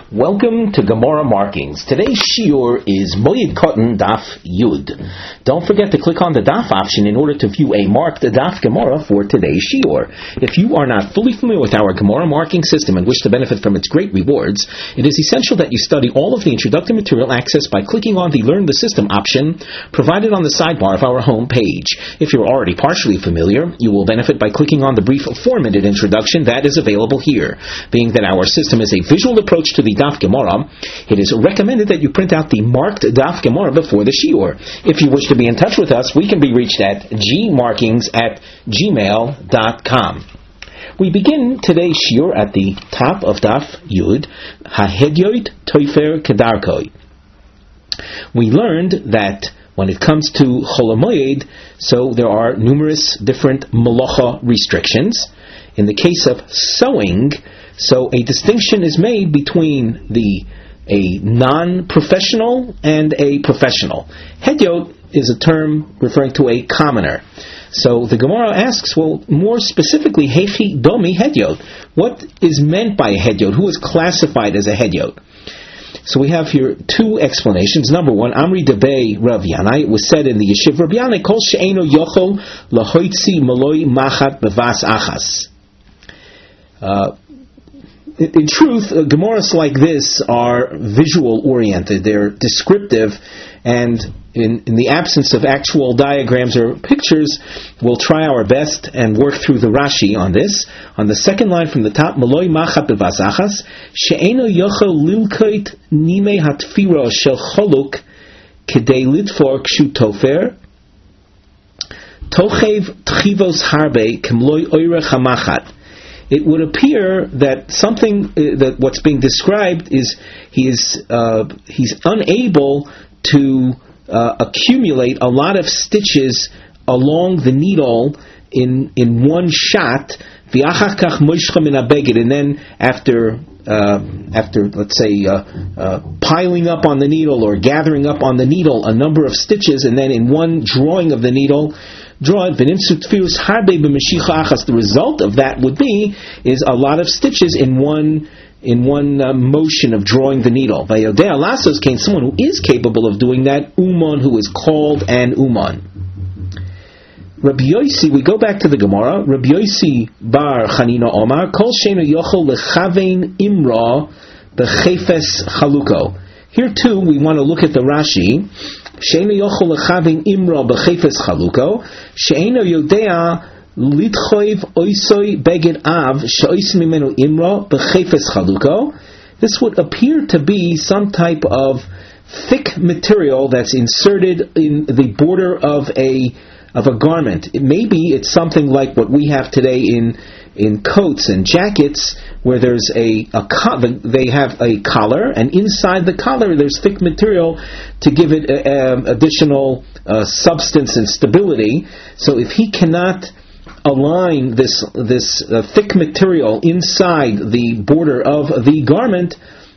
Welcome to Gemara Markings. Today's shiur is Moed Katan Daf Yud. Don't forget to click on the Daf option in order to view a marked Daf Gemara for today's shiur. If you are not fully familiar with our Gemara marking system and wish to benefit from its great rewards, it is essential that you study all of the introductory material accessed by clicking on the Learn the System option provided on the sidebar of our home page. If you're already partially familiar, you will benefit by clicking on the brief 4-minute introduction that is available here. Being that our system is a visual approach to the Daf Gemara, it is recommended that you print out the marked Daf Gemara before the shiur. If you wish to be in touch with us, we can be reached at gmarkings@gmail.com. We begin today's shiur at the top of Daf Yud, Hahedyoit Toifer Kedarkoi. We learned that when it comes to Chol HaMoed, so there are numerous different malacha restrictions. In the case of sewing, so a distinction is made between a non-professional and a professional. Hedyot is a term referring to a commoner. So the Gemara asks, well, more specifically, Hechi Domi Hedyot. What is meant by a Hedyot? Who is classified as a Hedyot? So we have here two explanations. Number one, Amri Debei Rav Yanai. It was said in the Yeshiv Rav Yanai, Kol she'eno yochol lahoitzi maloi machat bevas achas. In truth, Gemaras like this are visual-oriented. They're descriptive, and in the absence of actual diagrams or pictures, we'll try our best and work through the Rashi on this. On the second line from the top, Maloi machat bevasachas, she'eno yochel lilkoit nime hatfiro shel choluk kedei litfor kshu tofer, tochev tchivos harbe kemloi oirech hamachat. It would appear that something that what's being described is he's unable to accumulate a lot of stitches along the needle in one shot. And then after let's say piling up on the needle or gathering up on the needle a number of stitches, and then in one drawing of the needle, draw it. The result of that would be is a lot of stitches in one motion of drawing the needle. Someone who is capable of doing that, Uman, who is called an Uman. Rabbi Yosi, we go back to the Gemara. Rabbi Yosi bar Chanina Omar, Kol she'eno yochol lechavein imra bechefes chaluko. Here too, we want to look at the Rashi. She'eno yochol lechavein imra bechefes chaluko. She'eno yodea litchoiv oisoi beged av she'ois mimenu imra bechefes chaluko. This would appear to be some type of thick material that's inserted in the border of a garment. Maybe it's something like what we have today in coats and jackets, where there's they have a collar, and inside the collar there's thick material to give it additional substance and stability. So if he cannot align this thick material inside the border of the garment,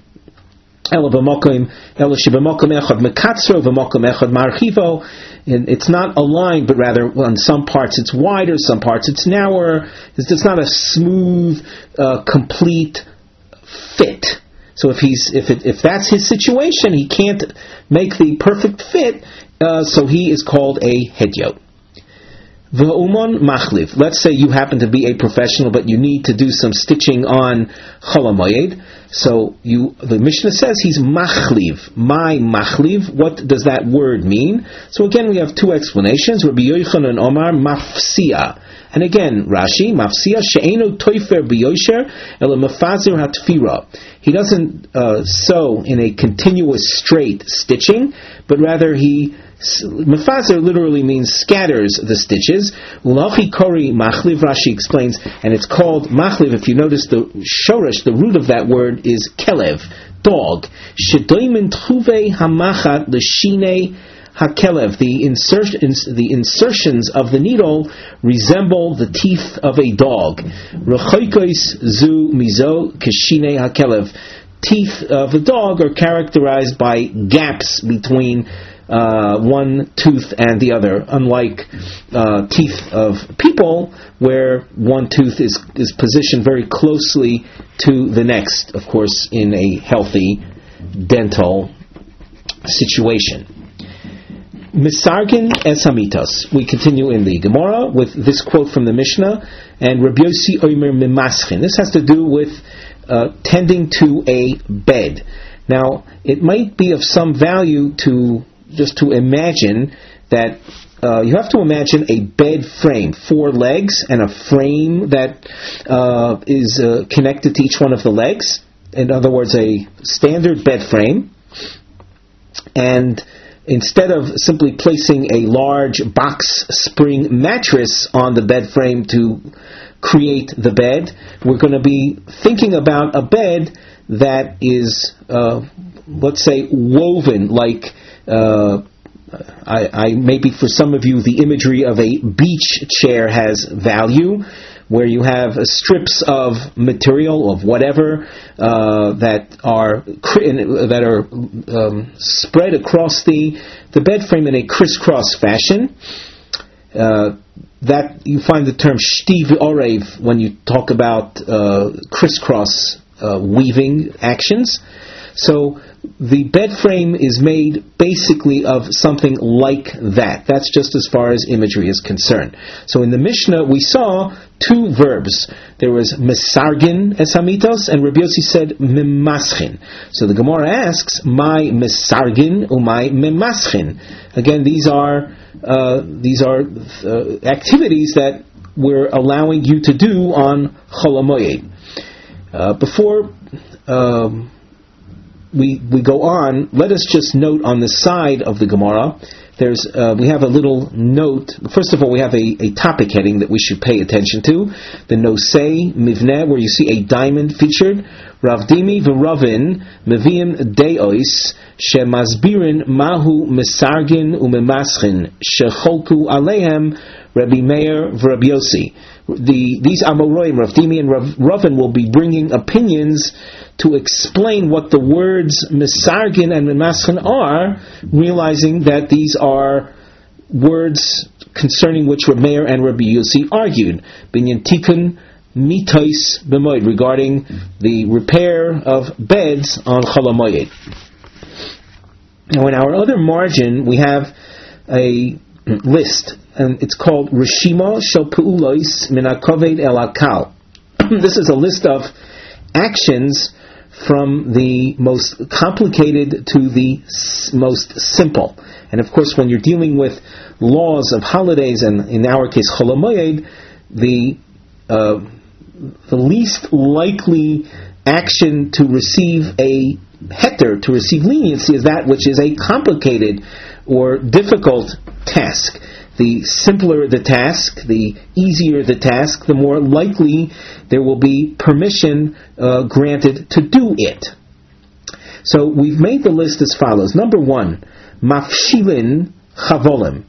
it's not aligned, but rather on some parts it's wider, some parts it's narrower. It's not a smooth, complete fit. So if that's his situation, he can't make the perfect fit. So he is called a hedyot. V'uman machliv. Let's say you happen to be a professional, but you need to do some stitching on Chol HaMoed. So the Mishnah says he's machliv. My machliv. What does that word mean? So again, we have two explanations. Rabbi Yochanan Omar mafsia. And again, Rashi mafsia she'eno toifer b'yosher ela mafazer hatfira. He doesn't sew in a continuous straight stitching, but rather Mefazer literally means scatters the stitches. Ulachi kori machliv, Rashi explains, and it's called machliv. If you notice the shoresh, the root of that word is kelev, dog. Shedoimin tchuve hamachat l'shine hakelev. The insertions of the needle resemble the teeth of a dog. Rechoikos zu mizo keshine hakelev. Teeth of the dog are characterized by gaps between one tooth and the other, unlike teeth of people, where one tooth is positioned very closely to the next, of course, in a healthy dental situation. Misargin es hamitos. We continue in the Gemara with this quote from the Mishnah, and Rabbi Yossi Omer Mimaschin. This has to do with tending to a bed. Now, it might be of some value to imagine that you have to imagine a bed frame, 4 legs, and a frame that is connected to each one of the legs. In other words, a standard bed frame. And instead of simply placing a large box spring mattress on the bed frame to create the bed, we're going to be thinking about a bed that is, let's say, woven like, maybe for some of you the imagery of a beach chair has value, where you have strips of material of whatever that are spread across the bed frame in a crisscross fashion. That you find the term shti v'orev when you talk about crisscross weaving actions. So the bed frame is made basically of something like that. That's just as far as imagery is concerned. So in the Mishnah we saw 2 verbs. There was misargin es hamitos, and Rabbi Yossi said mimaschin. So the Gemara asks, my misargin umay mimaschin. Again, these are activities that we're allowing you to do on Chol HaMoed. Before we go on, let us just note on the side of the Gemara, we have a little note. First of all, we have a topic heading that we should pay attention to. The Nosei Mivneh, where you see a diamond featured. Rav Dimi v'Ravin Meviim Deois Shemasbirin Mahu Misargin Umemaschin Shecholku Alehem Rabbi Meir v'Rabbi Yossi. These Amoraim, Rav Dimi and Ravin, will be bringing opinions to explain what the words Misargin and Mimaschin are, realizing that these are words concerning which Rabbi Meir and Rabbi Yossi argued. Binyan Tikun Mitais B'moed, regarding the repair of beds on Chol HaMoed. Now, in our other margin, we have a list, and it's called Rishima Shel Pe'ulos Min HaKoved El HaKal. This is a list of actions from the most complicated to the most simple. And of course, when you're dealing with laws of holidays, and in our case Chol HaMoed, the least likely action to receive a heter, to receive leniency, is that which is a complicated or difficult task. The simpler the task, the easier the task, the more likely there will be permission granted to do it. So we've made the list as follows. Number 1, mafshilin chavolim.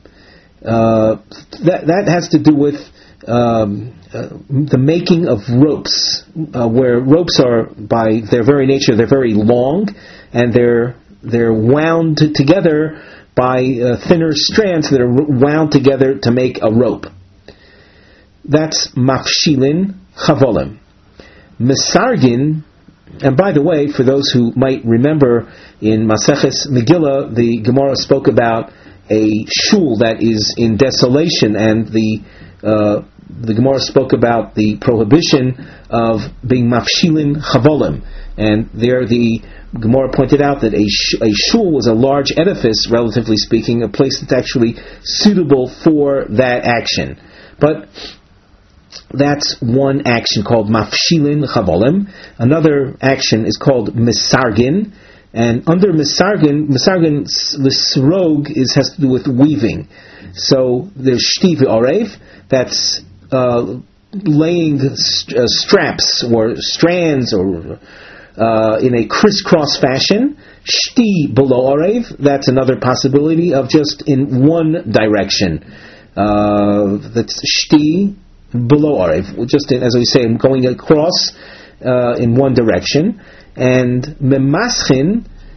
That has to do with the making of ropes, where ropes are, by their very nature, they're very long, and they're wound together by thinner strands that are wound together to make a rope. That's mafshilin chavolim. Misargin, and by the way, for those who might remember, in Maseches Megillah, the Gemara spoke about a shul that is in desolation, and the Gemara spoke about the prohibition of being mafshilin chavolim, and there the Gemara pointed out that a shul was a large edifice, relatively speaking, a place that's actually suitable for that action. But that's one action called mafshilin chavolim. Another action is called misargin, and under misargin lisrog has to do with weaving. So there's shti v'orev, that's laying straps or strands or in a crisscross fashion. Shti below orev, that's another possibility of just in one direction. That's shti below orev, just as we say, going across in one direction. And memaschin,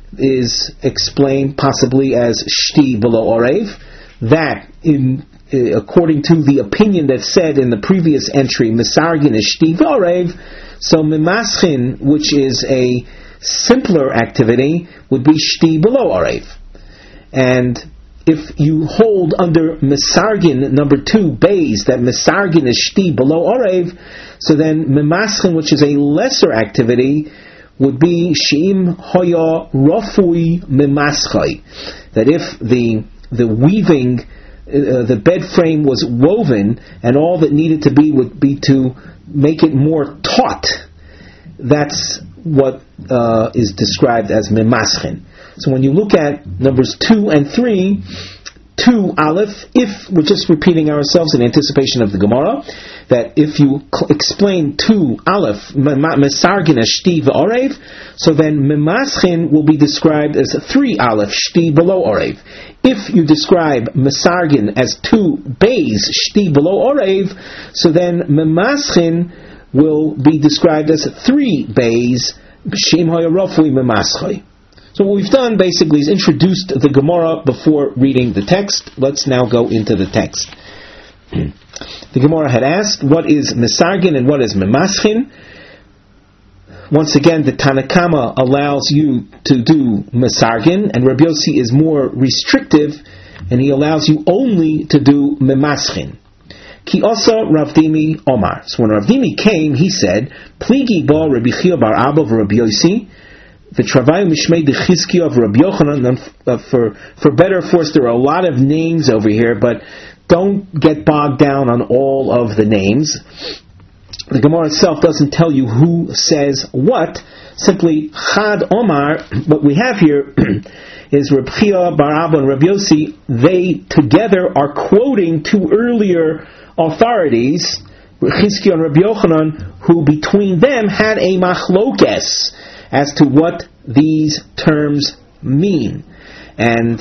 is explained possibly as shti below orev. That, according to the opinion that said in the previous entry, misargin is shti v'orev, so mimaschin, which is a simpler activity, would be shti below orev. And if you hold under misargin number 2 bays that misargin is shti below orev, so then mimaschin, which is a lesser activity, would be sheim hoya rafui mimaschai, that if the weaving, the bed frame was woven, and all that needed to be would be to make it more taut. That's what is described as mimaschin. So when you look at numbers 2 and 3, 2 aleph, if we're just repeating ourselves in anticipation of the Gemara, that if you explain 2 aleph, mesargin as shti v'orev, so then mimaschin will be described as 3 aleph, shti below orev. If you describe mesargin as 2 bays, shti below orev, so then mimaschin will be described as 3 bays, shem hoya rafui mimaschai. So what we've done basically is introduced the Gemara before reading the text. Let's now go into the text. The Gemara had asked, what is misargin and what is mimaschin? Once again, the Tanakama allows you to do misargin, and Rabbi Yossi is more restrictive, and he allows you only to do mimaschin. Ki osa Rav Dimi Omar. So when Rav Dimi came, he said, Pligi bo Rabbi Chia bar Abba v'Rabbi Yossi, the Travayu Mishmei de Chizkiya of Rabbi Yochanan. For better force, there are a lot of names over here, but don't get bogged down on all of the names. The Gemara itself doesn't tell you who says what. Simply Chad Omar. What we have here is Rabbi Chia bar Abba and Rabbi Yossi. They together are quoting 2 earlier authorities, Chizkiya and Rabbi Yochanan, who between them had a machlokes as to what these terms mean. And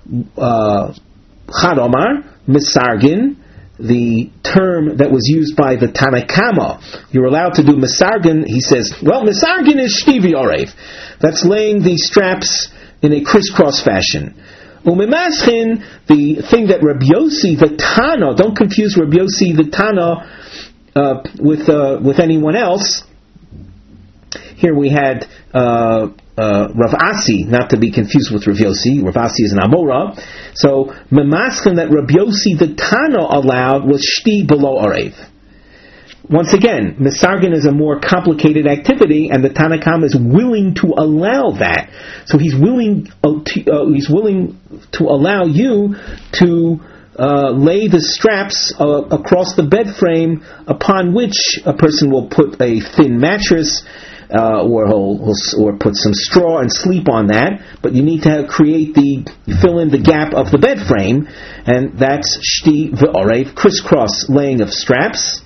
Chad Omar, misargin, the term that was used by the Tanakama, you're allowed to do misargin. He says, well, misargin is shti v'orev. That's laying the straps in a crisscross fashion. Umimaschin, the thing that Rabbi Yossi, the Tana, don't confuse Rabbi Yossi, the Tana, with anyone else. Here we had Rav Asi, not to be confused with Rav Yossi. Rav Asi is an Amora. So, Memaschin that Rav Yossi the Tana allowed was shti below orev. Once again, misargin is a more complicated activity, and the Tanakam is willing to allow that. So he's willing to allow you to lay the straps across the bed frame upon which a person will put a thin mattress, or put some straw and sleep on that, but you need to fill in the gap of the bed frame, and that's shti v'orev, crisscross laying of straps.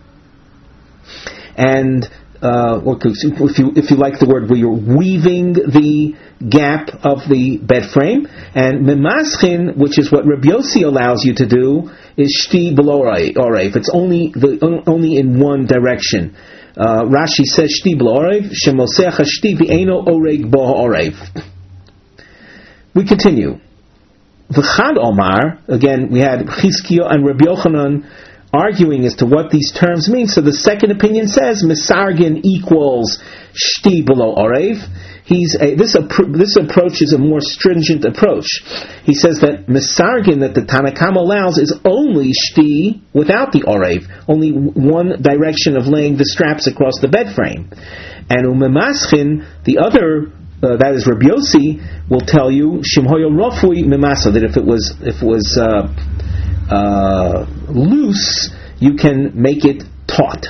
And if you like the word, where you're weaving the gap of the bed frame, and mimaschin, which is what Rabbi Yossi allows you to do, is shti below orev. It's only in one direction. Rashi says shti below orev, shemoseach shti v'eino oreg bo orev. We continue. V'chad Omar, again we had Chizkiya and Rabbi Yochanan arguing as to what these terms mean. So the second opinion says misargin equals shti below orev. This approach is a more stringent approach. He says that misargin that the Tanakam allows is only shti without the orev, only one direction of laying the straps across the bed frame. And umemaschin, the other, that is Rabbi Yossi, will tell you shimhoyo rafui mimasa, that if it was loose, you can make it taut.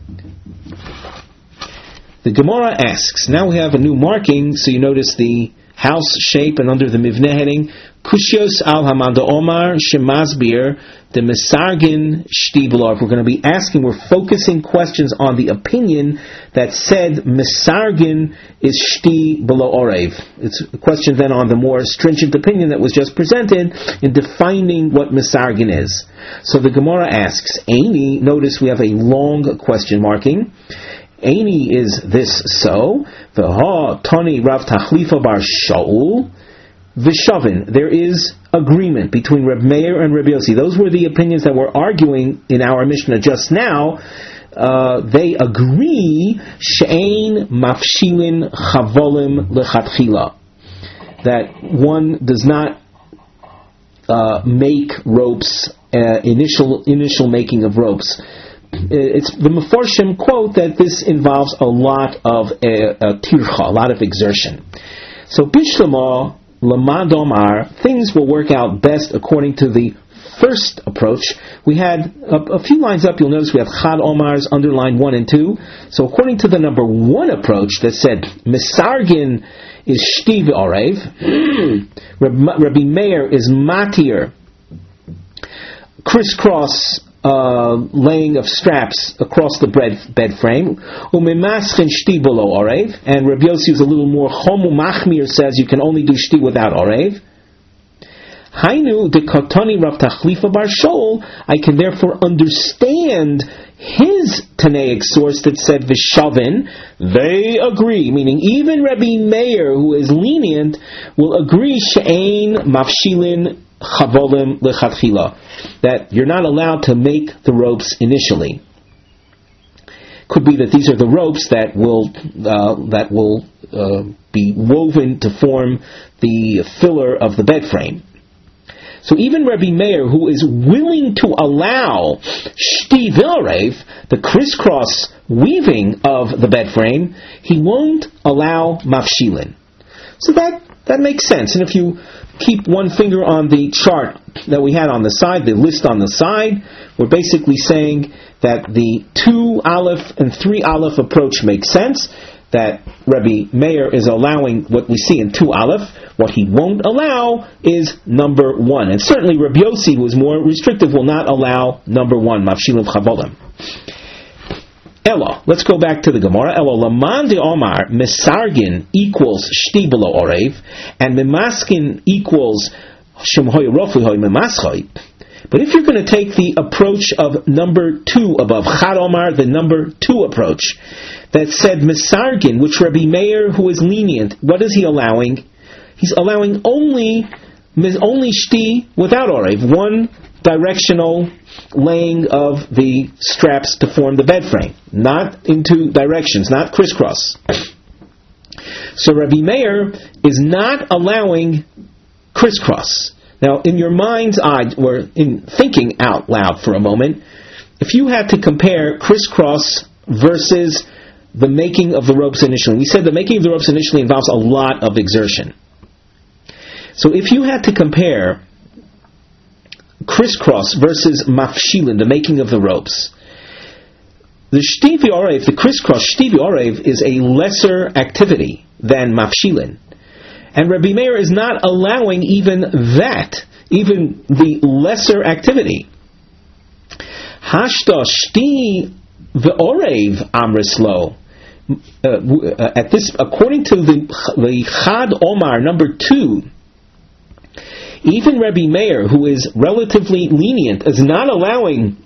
The Gemara asks, now we have a new marking, so you notice the house shape, and under the Mivneh heading, Kushios al Hamada Omar Shemazbir the Misargin Shti Below. We're going to be asking, we're focusing questions on the opinion that said Misargin is Shti Below Orev. It's a question then on the more stringent opinion that was just presented in defining what Misargin is. So the Gemara asks, Aini, notice we have a long question marking, Aini, is this so? V'ha Tani Rav Tachlifa bar Shaul V'shavin. There is agreement between Reb Meir and Reb Yossi. Those were the opinions that were arguing in our Mishnah just now. They agree she'ein mafshilin chavolim lechatchila, that one does not make ropes, initial making of ropes. It's the Meforshim quote that this involves a lot of tircha, a lot of exertion. So Bishlama Lamad Omar, things will work out best according to the first approach. We had a few lines up, you'll notice we have Chad Omar's underlined 1 and 2. So according to the number 1 approach that said Misargin is Shtiv Orev, Rabbi Meir is Matir, crisscross laying of straps across the bed frame, Umimaschin Shti below Orev, and Rabbi Yossi is a little more Chomu Machmir, says you can only do Shti without Orev. Hainu de Kotani Rav Tachlifa bar Shaul, I can therefore understand his Tanaic source that said Vishavin. They agree, meaning even Rabbi Meir, who is lenient, will agree she'ein mafshilin chavolim lechatchila, that you're not allowed to make the ropes initially. Could be that these are the ropes that will be woven to form the filler of the bed frame. So even Rabbi Meir, who is willing to allow shti v'orev, the crisscross weaving of the bed frame, he won't allow mafshilin. So that makes sense. And if you keep one finger on the chart that we had on the side, the list on the side, we're basically saying that the 2 aleph and 3 aleph approach makes sense, that Rabbi Meir is allowing what we see in 2 aleph. What he won't allow is number 1. And certainly Rabbi Yossi, who is more restrictive, will not allow number 1, mafshilin chavolim. Ella, let's go back to the Gemara. Ella, laman de Omar, mesargin equals shti below orev, and memaskin equals shemhoy rofuhoy memaschoi. But if you're going to take the approach of number 2 above, Chad Omar, the number 2 approach, that said mesargin, which Rabbi Meir, who is lenient, what is he allowing? He's allowing only shti without orev, one directional laying of the straps to form the bed frame, not in 2 directions, not crisscross. So Rabbi Meir is not allowing crisscross. Now, in your mind's eye, or in thinking out loud for a moment, if you had to compare crisscross versus the making of the ropes initially, we said the making of the ropes initially involves a lot of exertion. So if you had to compare crisscross versus mafshilin, the making of the ropes, the shti v'orev, the crisscross shti v'orev, is a lesser activity than mafshilin. And Rabbi Meir is not allowing even that, even the lesser activity. Hashta shti v'orev amrislo. At this, according to the Chad Omar number 2, even Rabbi Meir, who is relatively lenient, is not allowing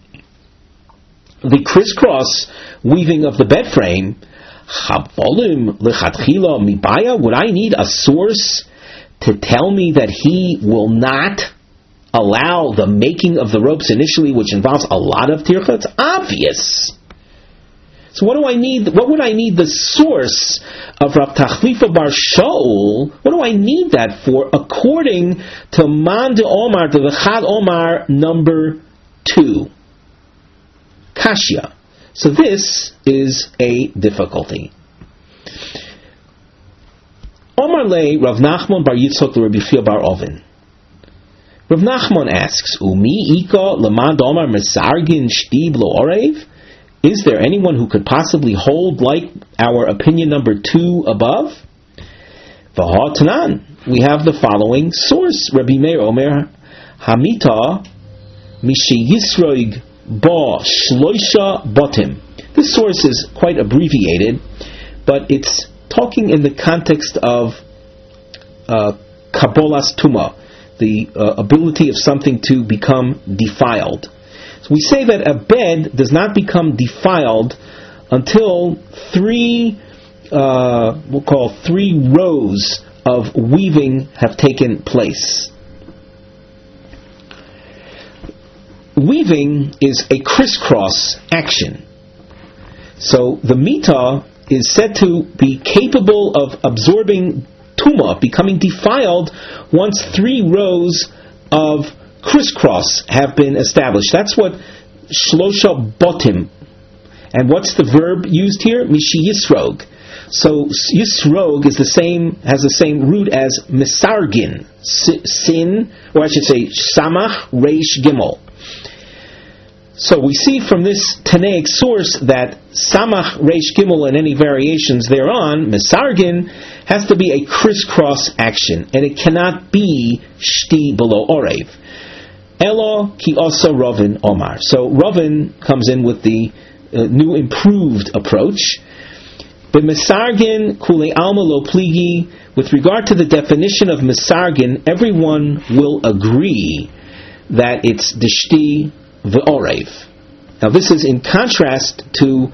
the crisscross weaving of the bed frame. Chavolim lechatchila mibaya. Would I need a source to tell me that he will not allow the making of the ropes initially, which involves a lot of tircha? It's obvious. So what do I need? What would I need the source of Rav Tachlifa bar Shaul? What do I need that for? According to Man de Omar, to the Chad Omar number 2, Kashya. So this is a difficulty. Omar le Rav Nachman bar Yitzchok le Rabbi Chia bar Ovin. Rav Nachman asks, Umi ika leman de Omar mesargin shtib lo orev? Is there anyone who could possibly hold like our opinion number 2 above? V'ha tanan. We have the following source. Rabbi Meir Omer Hamita Mishi Yisroig Ba Shloisha Batim. This source is quite abbreviated, but it's talking in the context of Kabbalas Tuma, the ability of something to become defiled. So we say that a bed does not become defiled until we'll call 3 rows of weaving have taken place. Weaving is a crisscross action. So the mita is said to be capable of absorbing tuma, becoming defiled, once 3 rows of crisscross have been established. That's what shlosha botim. And what's the verb used here? Mishi yisrog. So yisrog has the same root as misargin, sin, or I should say samach reish gimel. So we see from this Tanaic source that samach reish gimel and any variations thereon, misargin, has to be a crisscross action, and it cannot be shti below orev. Elo ki osa Ravin Omar. So Ravin comes in with the new improved approach. B'misargin kule alma lo pligi. With regard to the definition of misargin, everyone will agree that it's dishti v'orev. Now this is in contrast to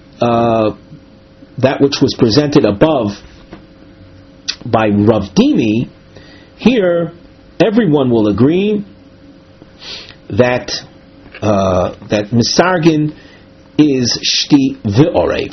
that which was presented above by Rav Dimi. Here, everyone will agree that misargin is shti v'orev.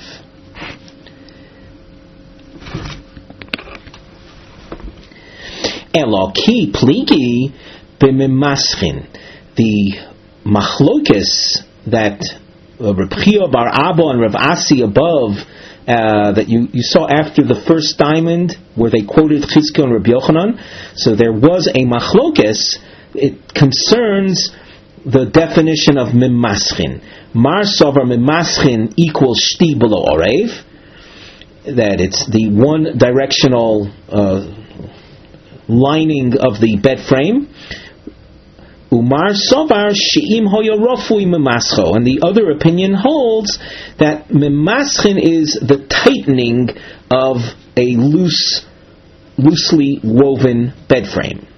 Eloki pligi b'mimaschin. The machlokes that Reb Chia bar Abba and Rav Asi above that you saw after the first diamond, where they quoted Chizkiah and Reb Yochanan. So there was a machlokes. It concerns the definition of mimaschin. Mar sovar mimaschin equals shti below orev. That it's the one directional lining of the bed frame. Umar sovar she'im hoya rofui mimascho. And the other opinion holds that mimaschin is the tightening of a loosely woven bed frame.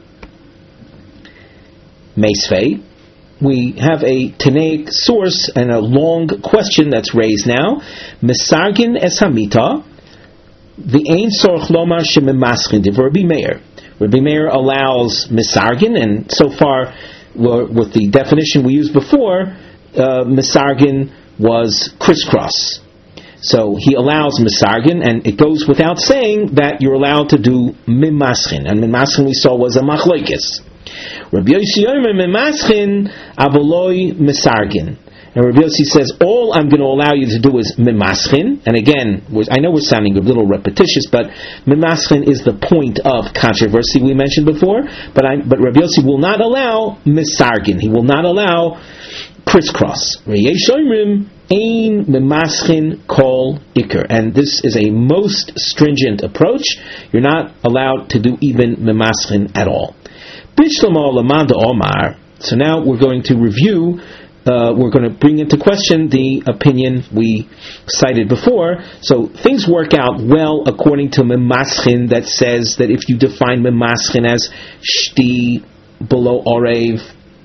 Meisvei, we have a Tanaic source and a long question that's raised now. Misargin es hamita, the ein sorch lomar shemimaschin de Rabbi Meir. Rabbi Meir allows misargin, and so far, with the definition we used before, misargin was crisscross. So he allows misargin, and it goes without saying that you're allowed to do mimaschin. And mimaschin we saw was a machlokes. Rabbi Yossi Yomer mimaschin avoloi misargin. And Rabbi Yossi says, all I'm going to allow you to do is mimaschin. And again, I know we're sounding a little repetitious, but mimaschin is the point of controversy we mentioned before. But Rabbi Yossi will not allow misargin. He will not allow crisscross. Ein mimaschin kol ikar. And this is a most stringent approach. You're not allowed to do even mimaschin at all. So now we're going to review, we're going to bring into question the opinion we cited before. So things work out well according to mimaschin, that says that if you define mimaschin as shti below orev,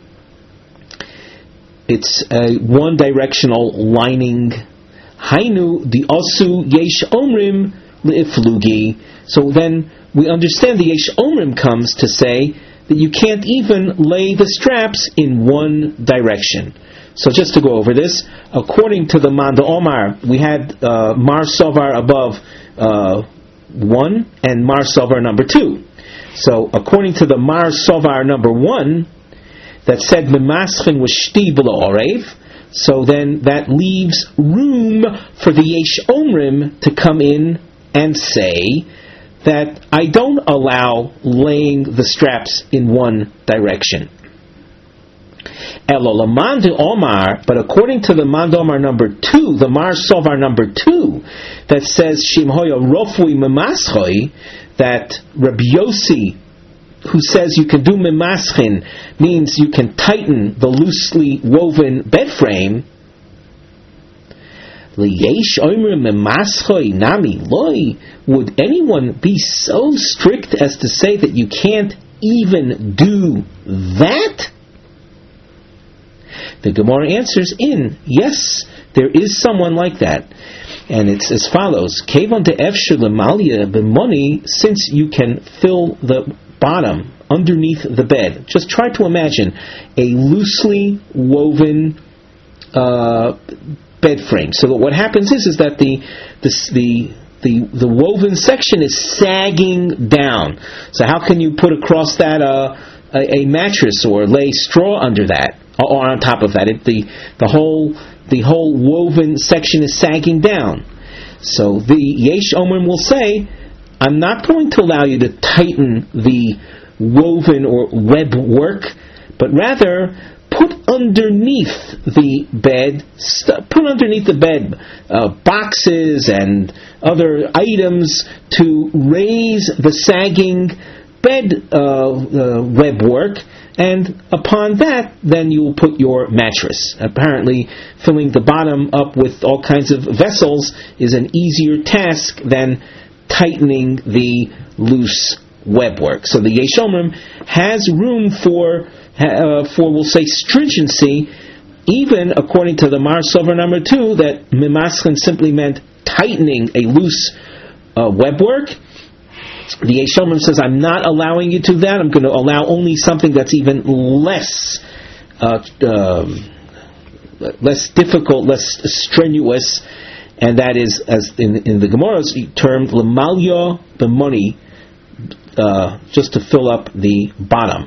it's a one-directional lining. Hainu the osu yesh omrim le'iflugi. So then we understand the yesh omrim comes to say that you can't even lay the straps in one direction. So just to go over this, according to the Manda Omar, we had Mar Sovar above 1 and Mar Sovar number 2. So according to the Mar Sovar number 1, that said Mimaschin was shti below orev, so then that leaves room for the Yesh Omrim to come in and say that I don't allow laying the straps in one direction. Omar, but according to the Mand Omar number 2, the Mar Sovar number 2, that says Shimhoya Rofui Memaschoi, that Rabbi Yossi, who says you can do Memaschin, means you can tighten the loosely woven bed frame. Would anyone be so strict as to say that you can't even do that? The Gemara answers yes, there is someone like that. And it's as follows: Kevon de'efshir l'malya b'moni, since you can fill the bottom underneath the bed. Just try to imagine a loosely woven bed frame. So that what happens is that the woven section is sagging down. So how can you put across that a mattress or lay straw under that or on top of that? The whole woven section is sagging down. So the Yesh Omrim will say, I'm not going to allow you to tighten the woven or web work, but rather put underneath the bed boxes and other items to raise the sagging bed web work, and upon that, then you will put your mattress. Apparently, filling the bottom up with all kinds of vessels is an easier task than tightening the loose web work. So the Yesh Omrim has room for we'll say stringency, even according to the Mar Sover number 2, that mimaschin simply meant tightening a loose web work. The Yesh Omrim says, I'm not allowing you to that. I'm going to allow only something that's even less difficult, less strenuous, and that is, as in the Gemara's termed l'malya b'moni, just to fill up the bottom.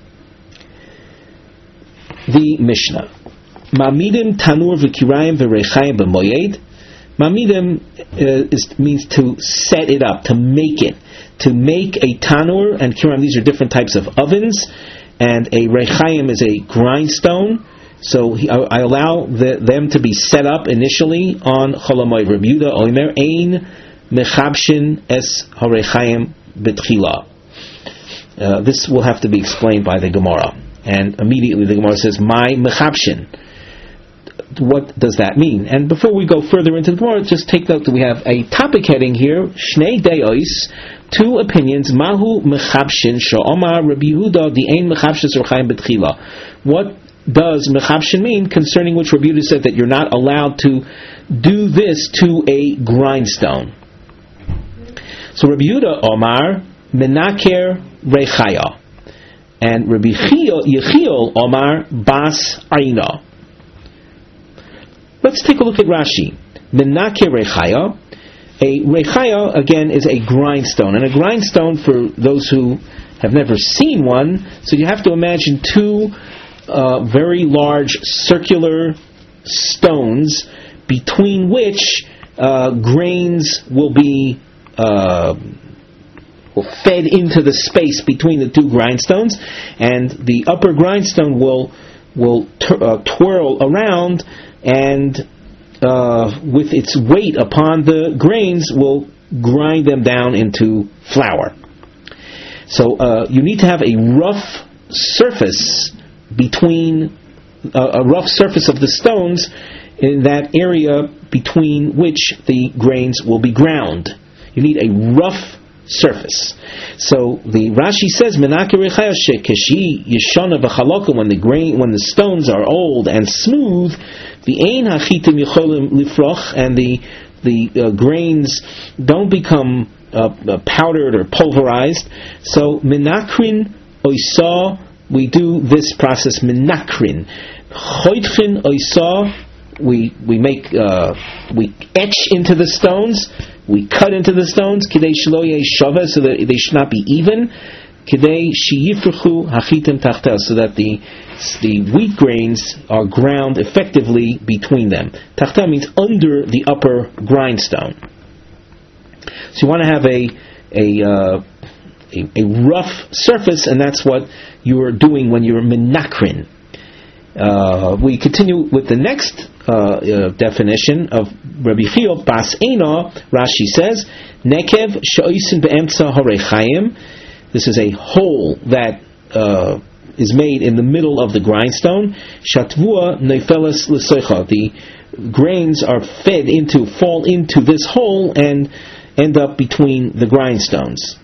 The Mishnah. Mamidim tanur v'kirayim v'reichayim b'moyed. Mamidim means to set it up, to make it. To make a tanur and kirayim, these are different types of ovens, and a reichayim is a grindstone. So I allow them to be set up initially on Cholamoy. Rabbi Yehuda Omer ein mechabshin es hareichayim betchila. This will have to be explained by the Gemara. And immediately the Gemara says, my mechabshin. What does that mean? And before we go further into the Gemara, just take note that we have a topic heading here, Shnei Deos, 2 opinions, Mahu mechabshin sha'omar Rabbi Yehuda di ein mechabshin rechaim betchila. What does mechabshin mean, concerning which Rabbi Yehuda said that you're not allowed to do this to a grindstone? So Rabbi Yehuda Omar menaker reichaya, and Rabbi Yechiel Omar bas aina. Let's take a look at Rashi. Menaker reichaya. A reichaya, again, is a grindstone. And a grindstone, for those who have never seen one, so you have to imagine 2 very large circular stones between which grains will be fed into the space between the 2 grindstones, and the upper grindstone will twirl around, and with its weight upon the grains will grind them down into flour. So you need to have a rough surface between a rough surface of the stones in that area between which the grains will be ground. You need a rough surface. So the Rashi says, "Menake rechaya shekeshi yeshana v'chaloka." When the stones are old and smooth, the ein hachitim yicholim lifroch, and the grains don't become powdered or pulverized. So menakrin oisa, we do this process menakrin. Choitchin oisa, we etch into the stones. We cut into the stones, kidei shelo yeh shava, so that they should not be even, kidei sheyifruchu hachitim tachtel, so that the wheat grains are ground effectively between them. Tachtel means under the upper grindstone. So you want to have a rough surface, and that's what you are doing when you're menakrin. We continue with the next definition of Rabbi Chiyov Bas Eina. Rashi says, Nekev she'oisin be'emtza hareichayim. This is a hole that is made in the middle of the grindstone. Shatvua neifeles l'soicha. The grains are fall into this hole and end up between the grindstones.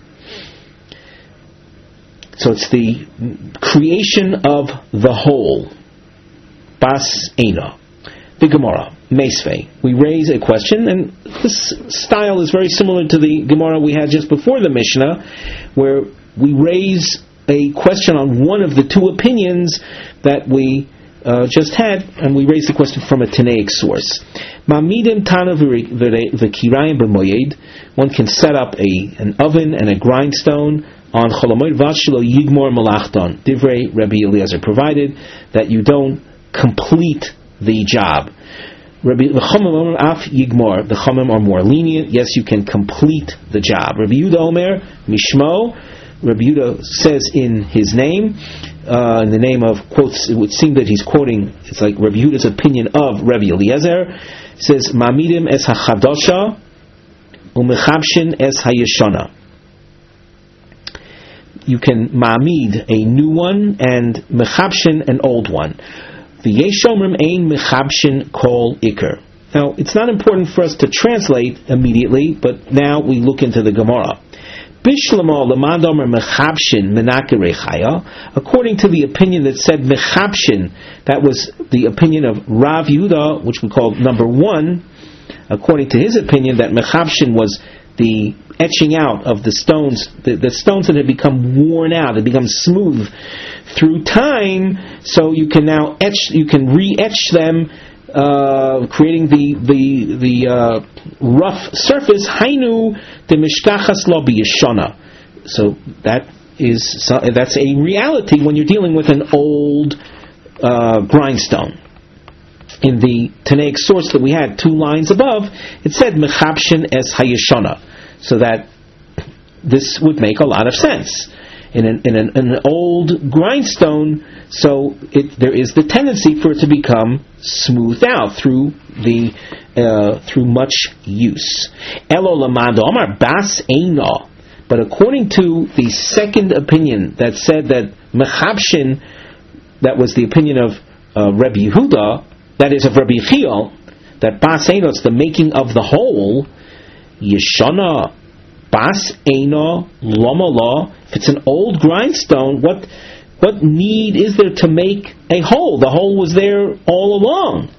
So it's the creation of the hole. Bas Eina. The Gemara, Meisvei. We raise a question, and this style is very similar to the Gemara we had just before the Mishnah, where we raise a question on one of the two opinions that we just had, and we raise the question from a Tanaic source. Ma'amidim tana v'kirayim b'moyed. One can set up an oven and a grindstone on Cholamoid Vashilo Yigmor Malachton. Divrei Rabbi Eliezer, provided that you don't complete the job. The Chomim Af Yigmor. The Chomim are more lenient. Yes, you can complete the job. Rabbi Yehuda Omer Mishmo. Rabbi Yehuda says in his name, in the name of, quotes, it would seem that he's quoting, it's like Rabbi Yehuda's opinion of Rabbi Eliezer. He says, Ma'amidim es hachadosha umechabshin es hayeshana. You can ma'amid a new one and mechabshin an old one. The yeshomrim ein mechabshin kol ikar. Now, it's not important for us to translate immediately, but now we look into the Gemara. According to the opinion that said mechabshin, that was the opinion of Rav Yehuda, which we call number one. According to his opinion, that mechabshin was the etching out of the stones, the stones that had become worn out, had become smooth through time, so you can now re-etch them, creating the rough surface. Hainu de mishkachas lo b'yeshana. So that's a reality when you're dealing with an old grindstone. In the Tanaic source that we had 2 lines above, it said mechabshin es hayeshana, so that this would make a lot of sense. In an old grindstone, so there is the tendency for it to become smoothed out through much use. Elo lamado amar bas eina. But according to the second opinion that said that mechabshin, that was the opinion of Rabbi Yehuda, that is of Rabbi Yechiel, that bas eina is the making of the whole. Yeshana bas eina lama la. If it's an old grindstone, what need is there to make a hole? The hole was there all along.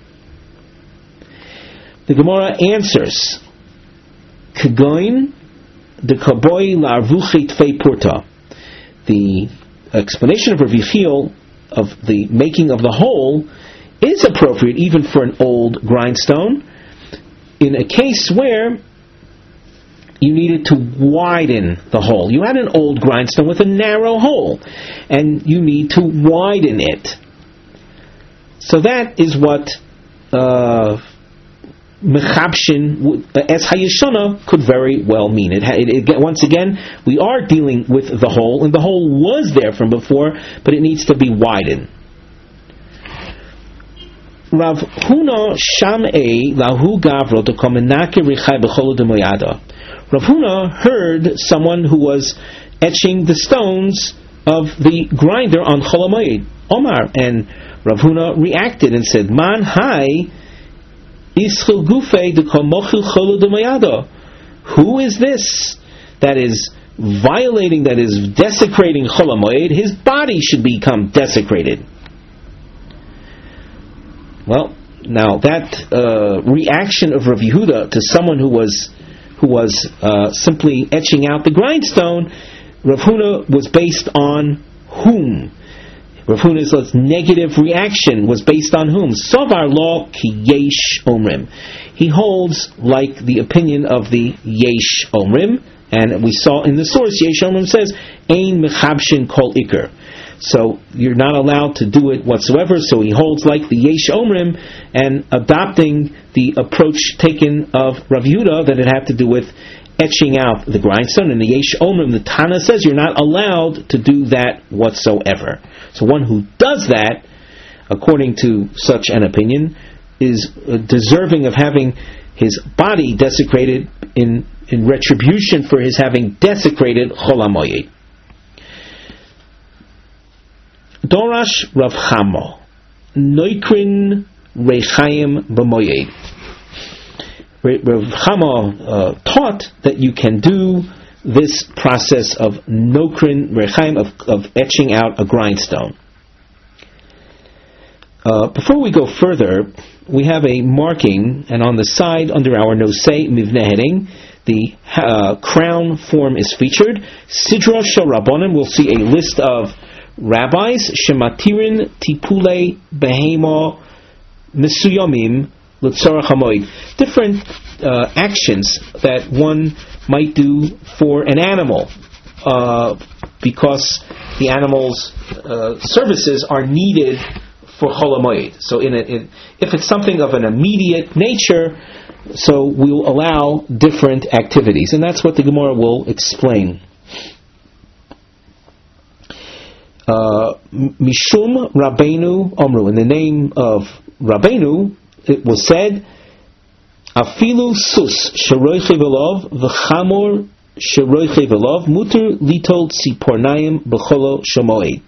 The Gemara answers, Kagoin de kaboi larvuchi tfei purta. The explanation of Rav Yechiel of the making of the hole is appropriate even for an old grindstone, in a case where you needed to widen the hole. You had an old grindstone with a narrow hole, and you need to widen it. So that is what mechabshin as hayeshana could very well mean. Once again, we are dealing with the hole, and the hole was there from before, but it needs to be widened. Rav Huna Sham'ei lahu gavro to komenake richai b'cholu demoyada. Rav Huna heard someone who was etching the stones of the grinder on Chol HaMoed, Omar, and Rav Huna reacted and said, Man hai ischil gufei de komochil cholu demoyada. Who is this that is violating, that is desecrating Chol HaMoed? His body should become desecrated. Well, now that reaction of Rav Yehuda to someone who was simply etching out the grindstone, Rav Huna was based on whom? Rav Huna's negative reaction was based on whom? Sovar lo ki yesh omrim. He holds like the opinion of the yesh omrim, and we saw in the source, yesh omrim says, ein mechabshin kol ikar. So you're not allowed to do it whatsoever. So he holds like the Yesh Omrim, and adopting the approach taken of Rav Yehuda that it had to do with etching out the grindstone. And the Yesh Omrim, the Tana says you're not allowed to do that whatsoever. So one who does that, according to such an opinion, is deserving of having his body desecrated in retribution for his having desecrated Chol HaMoed. Dorash Rav Chamo Noikrin Rechaim B'Moyed. Rav Chamo taught that you can do this process of Nokrin Rechaim, of etching out a grindstone. Before we go further, we have a marking, and on the side under our Nosei Mivneh heading, the crown form is featured. Sidra Shel Rabbanim, we'll see a list of rabbis, Shematirin Tipule Behema Mesuyamim L'Tzorach HaMoed. Different actions that one might do for an animal, because the animal's services are needed for Chol HaMoed. So if it's something of an immediate nature, so we'll allow different activities. And that's what the Gemara will explain. Mishum Rabbeinu Omru. In the name of Rabbeinu, it was said, Afilu sus sheroiche velov v'chamor sheroiche velov muter litol tzipornayim b'cholo shomoed.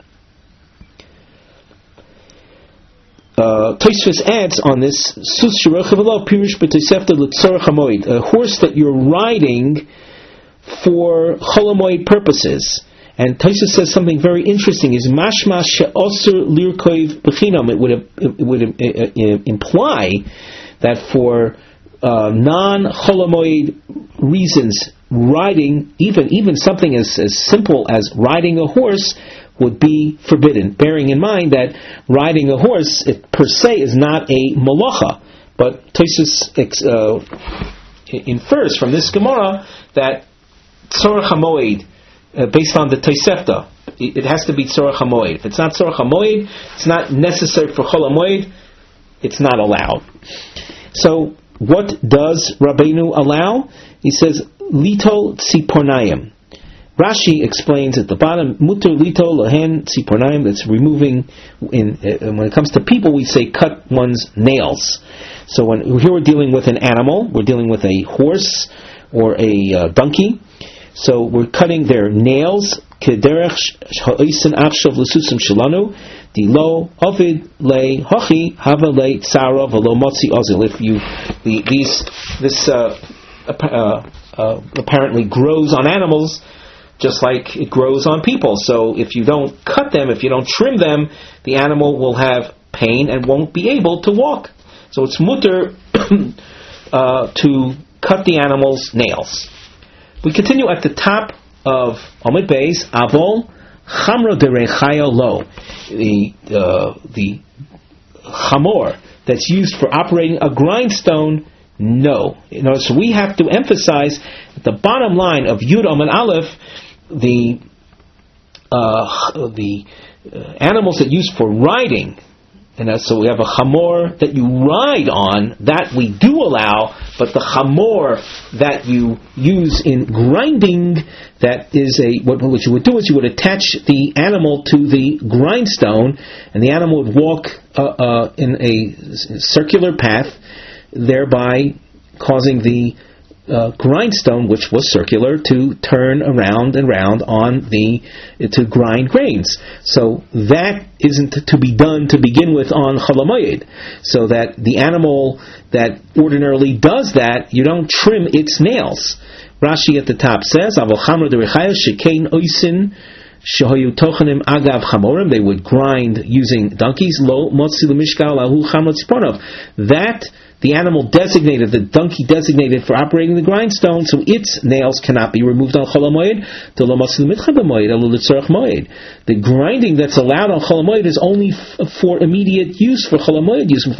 Tosfos adds on this, sus sheroiche velov pirush b'tosefta l'tzorach hamoed, a horse that you're riding for chol hamoed purposes. And Tosfos says something very interesting: is mashma she'osur lirkoiv b'chinam. It would imply that for non-chol hamoed reasons, riding, even something as simple as riding a horse, would be forbidden. Bearing in mind that riding a horse, it per se, is not a malacha, but Tosfos infers from this Gemara that tzorach hamoed, based on the Tosefta, it has to be tzorach hamoed. If it's not tzorach hamoed, it's not necessary for chol hamoed, it's not allowed. So, what does Rabbeinu allow? He says, Lito Tzipornayim. Rashi explains at the bottom, Muter Lito Lohen Tzipornayim, that's removing, when it comes to people, we say cut one's nails. So here we're dealing with an animal, we're dealing with a horse or a donkey, so we're cutting their nails, Kederech Ha'isen Achshav L'Susim Shalanu, Dilo Ovid Le Hochi Hava Le Tzara V'Lo Motzi Ozil. If this apparently grows on animals just like it grows on people. So if you don't cut them, if you don't trim them, the animal will have pain and won't be able to walk. So it's mutter to cut the animal's nails. We continue at the top of Amud Beis, Avol Chamra Derechaya Lo, the chamor that's used for operating a grindstone. No. So we have to emphasize at the bottom line of Yud Amud Aleph, the animals that used for riding. And so we have a chamor that you ride on, that we do allow, but the chamor that you use in grinding, that is what you would do is you would attach the animal to the grindstone, and the animal would walk in a circular path, thereby causing the grindstone, which was circular, to turn around and round to grind grains. So that isn't to be done to begin with on Chol HaMoed. So that the animal that ordinarily does that, you don't trim its nails. Rashi at the top says, Avol chamra derechaya shekein oisin shehoyu tochanim agav chamorim. They would grind using donkeys. Lo motzi l'mishkal ahu chamra tzipornov. That the animal designated, the donkey designated for operating the grindstone, so its nails cannot be removed on Chol HaMoed. The grinding that's allowed on Chol HaMoed is only for immediate use, for Chol HaMoed use.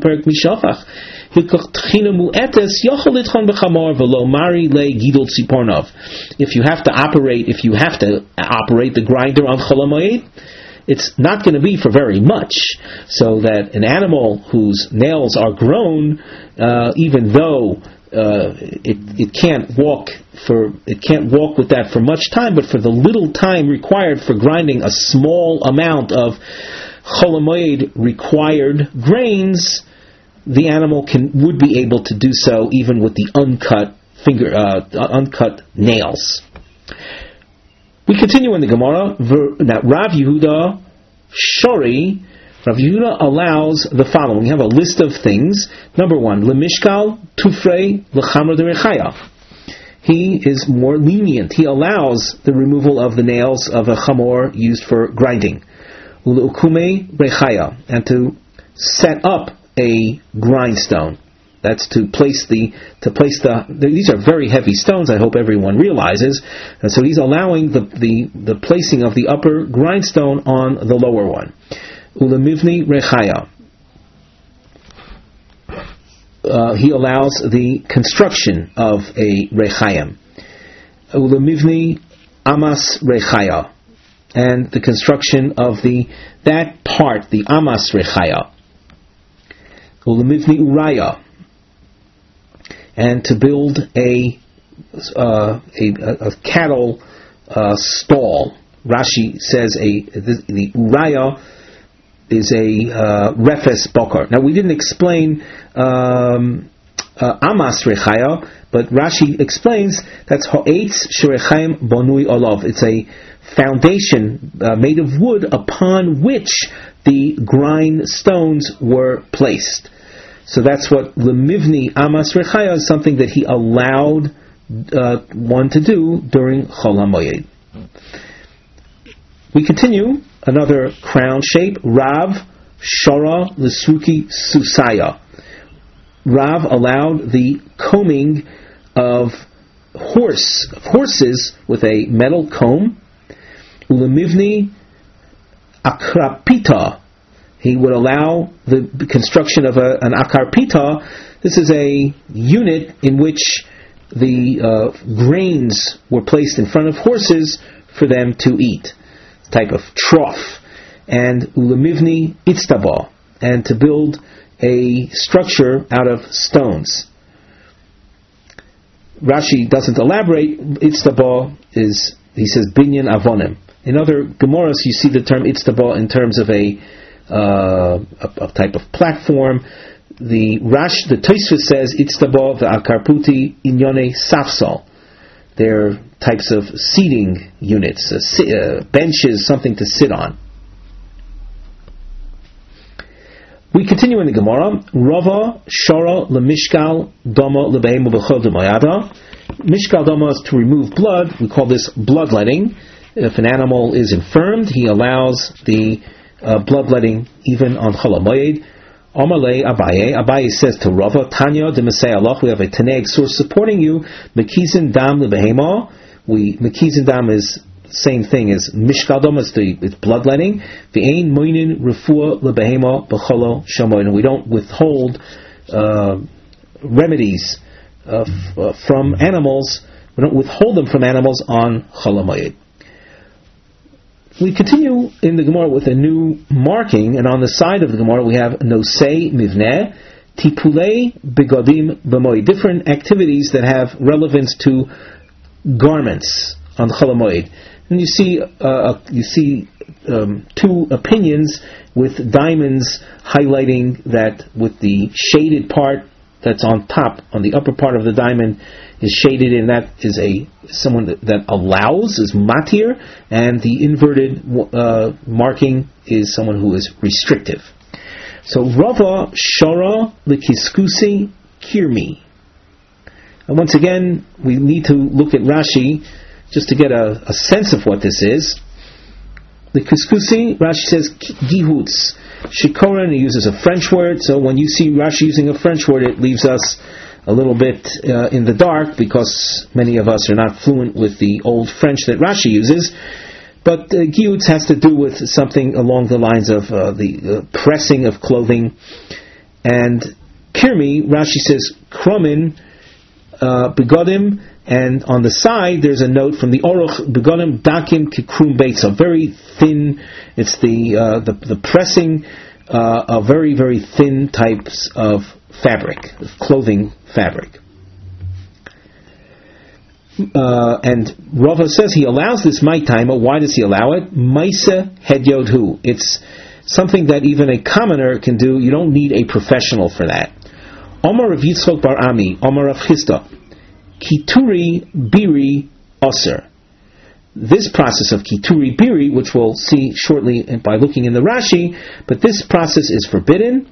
If you have to operate the grinder on Chol HaMoed, it's not going to be for very much, so that an animal whose nails are grown, even though it can't walk with that for much time, but for the little time required for grinding a small amount of Chol HaMoed required grains, the animal would be able to do so even with the uncut nails. We continue in the Gemara. Now, Rav Yehuda Shori, Rav Yehuda allows the following. We have a list of things. Number one, Lemishkal Tufrei Lechamra Derechaya. He is more lenient. He allows the removal of the nails of a chamor used for grinding. Uleukume Rechaya, and to set up a grindstone. That's to place the these are very heavy stones, I hope everyone realizes. And so he's allowing the placing of the upper grindstone on the lower one. Ulemivni rechaya. He allows the construction of a rechayim. Ulemivni amas rechaya. And the construction of that part, the amas rechaya. Ulemivni uraya. And to build a cattle stall. Rashi says the uraya is a refes bokar. Now we didn't explain amas rechaya, but Rashi explains that's ha'etz sherechaim bonui olav. It's a foundation made of wood upon which the grindstones were placed. So that's what Lemivni Amas Rechaya is, something that he allowed one to do during Chol HaMoyed. We continue, another crown shape, Rav Shora L'Suki Susaya. Rav allowed the combing of horses with a metal comb. Ulemivni Akrapita. He would allow the construction of an akarpita. This is a unit in which the grains were placed in front of horses for them to eat. Type of trough. And ulemivni itztaba. And to build a structure out of stones. Rashi doesn't elaborate. Itztaba is, he says, binyan avonim. In other Gemaras, you see the term itztaba in terms of a type of platform. The Tosfos says itztaba v'akarputi inyone safsal. They're types of seating units, benches, something to sit on. We continue in the Gemara. Rava shara lemishkal dama lebehema b'chol d'mayada. Mishkal dama is to remove blood. We call this bloodletting. If an animal is infirmed, he allows the bloodletting even on Chol HaMoed. Amalei Abaye. Abaye says to Rava, Tanya de Mesei Allah, we have a Taneg source supporting you. Mekizin dam lebehema. Mekizin dam is the same thing as Mishkal dam, it's bloodletting. V'ein moinin refuah lebehema b'cholo shamoin. We don't withhold remedies from animals. We don't withhold them from animals on Chol HaMoed. We continue in the Gemara with a new marking, and on the side of the Gemara we have Nosei Mivneh, Tipulei Begodim B'moed, different activities that have relevance to garments on the Chol HaMoed. And you see two opinions with diamonds highlighting that with the shaded part that's on top, on the upper part of the diamond, is shaded, and that is someone that allows, is matir, and the inverted marking is someone who is restrictive. So Rava Shara L'Kiskusi Kirmi. And once again, we need to look at Rashi just to get a sense of what this is. The Kiskusi, Rashi says Gihutz. Shikoran, he uses a French word, so when you see Rashi using a French word, it leaves us a little bit in the dark, because many of us are not fluent with the old French that Rashi uses. But Gihutz has to do with something along the lines of the pressing of clothing. And Kirmi, Rashi says Kromin Begodim, and on the side there's a note from the Oroch, Begodim Dakim Kikrum Beitza, very thin. It's the pressing of very, very thin types of fabric, of clothing fabric. And Rava says he allows this maitaima. Why does he allow it? Maisa hedyodhu. It's something that even a commoner can do. You don't need a professional for that. Omar Rav Yitzchok Bar Ami, Omar Rav Chisda, Kituri Biri Oser. This process of Kituri Biri, which we'll see shortly by looking in the Rashi, but this process is forbidden.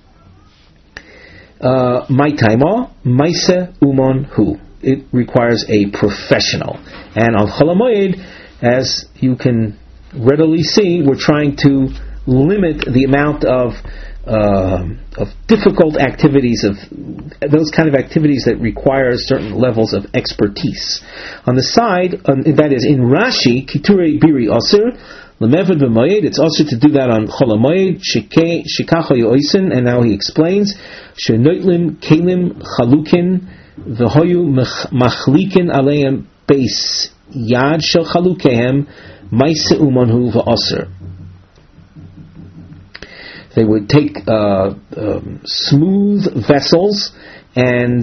Maitaima, Maisa Umon Hu. It requires a professional. And on Chol HaMoed, as you can readily see, we're trying to limit the amount of difficult activities, of those kind of activities that require certain levels of expertise. On the side, that is in Rashi, Kiturei Biri Osir, Lemevad b'moyed, it's also to do that on Chol HaMoed, Shikacha Yoisin, and now he explains, Shenoitlim Kelim Chalukin, V'hoyu Machlikin Aleim Beis Yad Shel Chalukehem, Maise Umonhu V'Osir. They would take smooth vessels and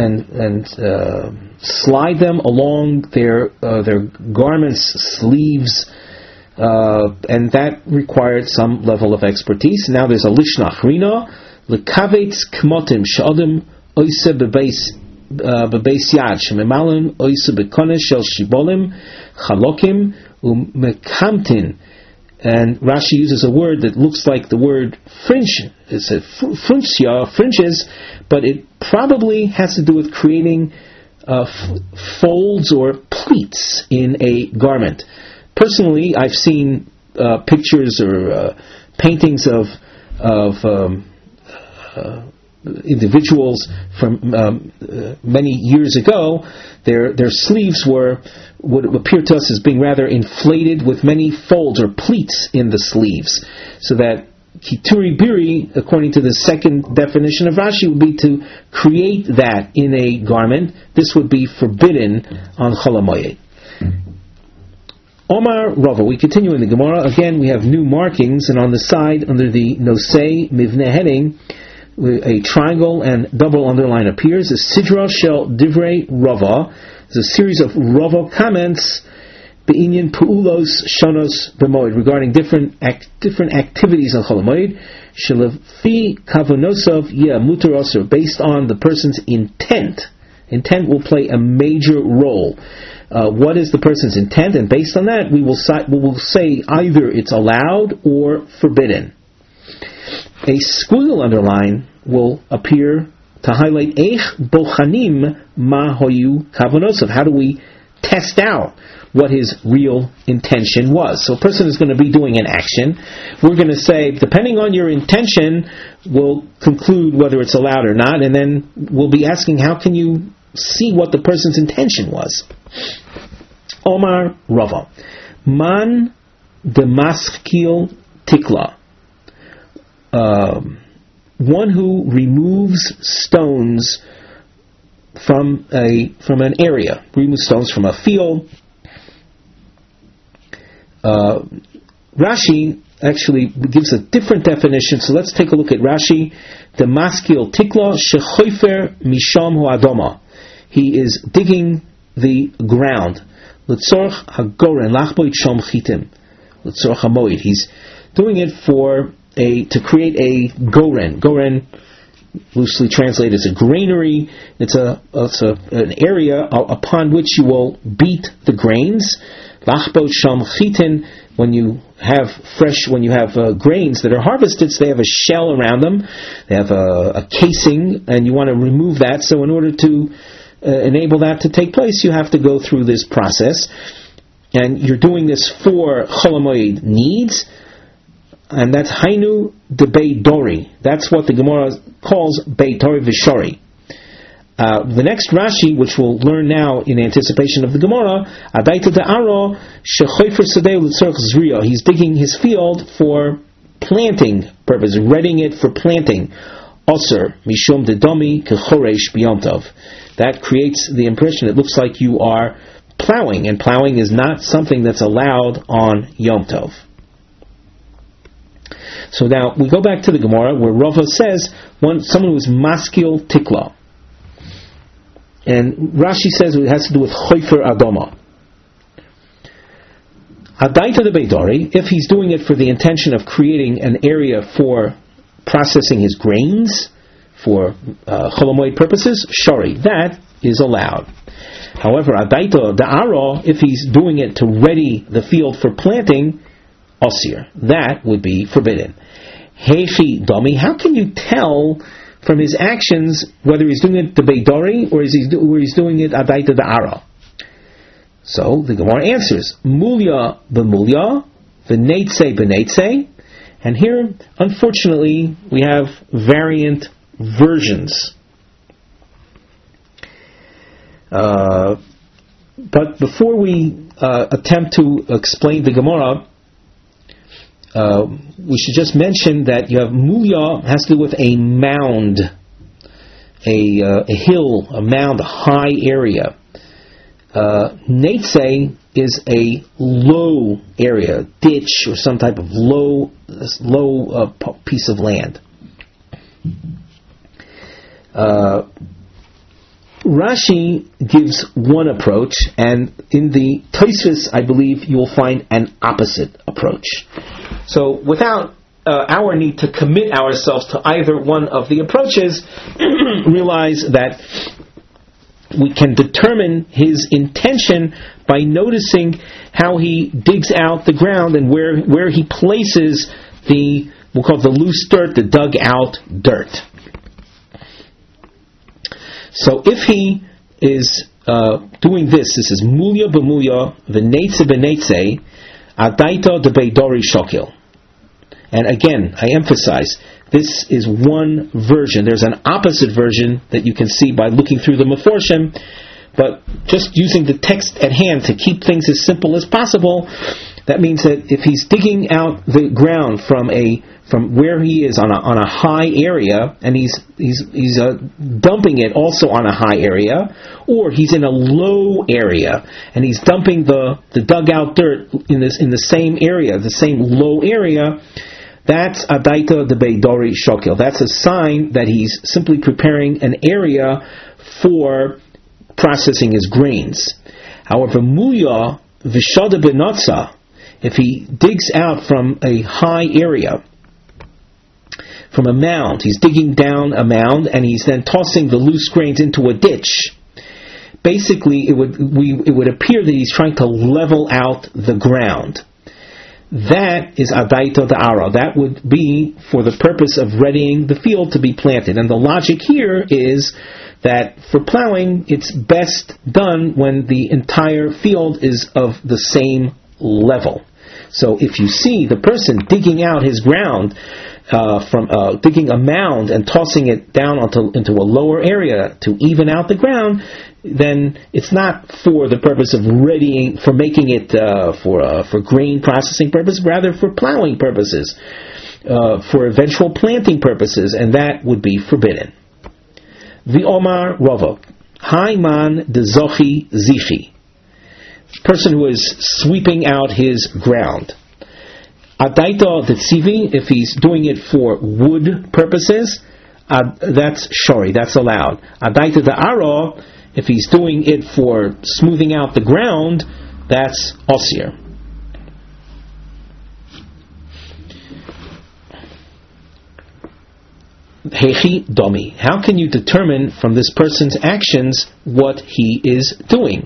slide them along their garments, sleeves, and that required some level of expertise. Now there's a Lishna Achrina, Lekavetz Kmotim Sh'adim Oise Bebeis Yad Shemimalin Oise Bekonesh Shel Shibolim Chalokim Umekamtin. And Rashi uses a word that looks like the word fringe. It's a fringes, but it probably has to do with creating folds or pleats in a garment. Personally, I've seen pictures or paintings of individuals from many years ago. Their sleeves would appear to us as being rather inflated with many folds or pleats in the sleeves, so that Kituri Biri, according to the second definition of Rashi, would be to create that in a garment. This would be forbidden on Chol HaMoed. Omar Rava, we continue in the Gemara. Again, we have new markings, and on the side, under the Nosei Mivneh heading, a triangle and double underline appears. A Sidra Shel Divrei Rava is a series of Rava comments Be'inyan Pu'ulos Shonos B'moed, regarding different activities on Chol HaMoed. Shelafi Kavonosov Yeh Mutar Osir, based on the person's intent. Intent will play a major role. What is the person's intent? And based on that, we will say either it's allowed or forbidden. A squiggle underline will appear to highlight Eich Bochanim Ma Hoyu Kavonosov. How do we test out what his real intention was? So a person is going to be doing an action. We're going to say, depending on your intention, we'll conclude whether it's allowed or not, and then we'll be asking, how can you see what the person's intention was? Omar Rava, Man Demaskil Tikla, one who removes stones from an area, removes stones from a field. Rashi actually gives a different definition, so let's take a look at Rashi. Demaskil Tikla shechoifer misham ho'adoma. He is digging the ground. L'tzorch hagoren lachboit shom chitim. L'tzorch hamoid. He's doing it to create a goren. Goren, loosely translated, is a granary. It's an area upon which you will beat the grains. Lachboit shom chitin. When you have grains that are harvested, so they have a shell around them. They have a casing, and you want to remove that. So in order to enable that to take place, you have to go through this process, and you're doing this for Chol HaMoed needs, and that's Hainu de Beidori. That's what the Gemara calls Beidori Vishori. The next Rashi, which we'll learn now in anticipation of the Gemara, Adaita de'aro shechoifer sadeh l'tzorch zriya. He's digging his field for planting purpose, readying it for planting. Osir mishum dedomi kechoresh biyomtov. That creates the impression it looks like you are plowing, and plowing is not something that's allowed on Yom Tov. So now we go back to the Gemara where Rava says someone who is maskil tikla, and Rashi says it has to do with choifer adoma. Adaita de Beidori, if he's doing it for the intention of creating an area for processing his grains for Chol HaMoed purposes, shari, that is allowed. However, Adaita da'ara, if he's doing it to ready the field for planting, osir, that would be forbidden. Heichi dami, how can you tell from his actions whether he's doing it to Beidori or he's doing it Adaita da'ara? So the Gemara answers, Mulya b'mulya, v'neitzei b'neitzei, And here, unfortunately, we have variant versions. But before we attempt to explain the Gemara, we should just mention that you have mulya has to do with a mound, a hill, a mound, a high area. Neitzeh is a low area, ditch or some type of low piece of land. Rashi gives one approach, and in the Tosfos, I believe you will find an opposite approach. So, without our need to commit ourselves to either one of the approaches, realize that we can determine his intention by noticing how he digs out the ground and where he places we'll call it the loose dirt, the dug out dirt. So if he is doing this is mulya b'mulya, v'neitzeh b'neitzeh, adaita debeidori shokil. And again, I emphasize, this is one version. There's an opposite version that you can see by looking through the Meforshim, but just using the text at hand to keep things as simple as possible, that means that if he's digging out the ground from where he is on a high area, and he's dumping it also on a high area, or he's in a low area and he's dumping the dugout dirt in the same area, the same low area, that's adaita debeidori shokil. That's a sign that he's simply preparing an area for processing his grains. However, mulya v'shada benotza, if he digs out from a high area, from a mound, he's digging down a mound and he's then tossing the loose grains into a ditch. Basically, it would appear that he's trying to level out the ground. That is adaita da'ara. That would be for the purpose of readying the field to be planted. And the logic here is that for plowing, it's best done when the entire field is of the same level. So if you see the person digging out his ground, digging a mound and tossing it down into a lower area to even out the ground, then it's not for the purpose of readying, for making it for grain processing purposes, rather for plowing purposes, for eventual planting purposes, and that would be forbidden. The Omar Rava, Haiman de Zochi Zichi, person who is sweeping out his ground. Adaita de Tzivi, if he's doing it for wood purposes, that's shori, that's allowed. Adaita de Ara, if he's doing it for smoothing out the ground, that's osir. Hechi domi. How can you determine from this person's actions what he is doing?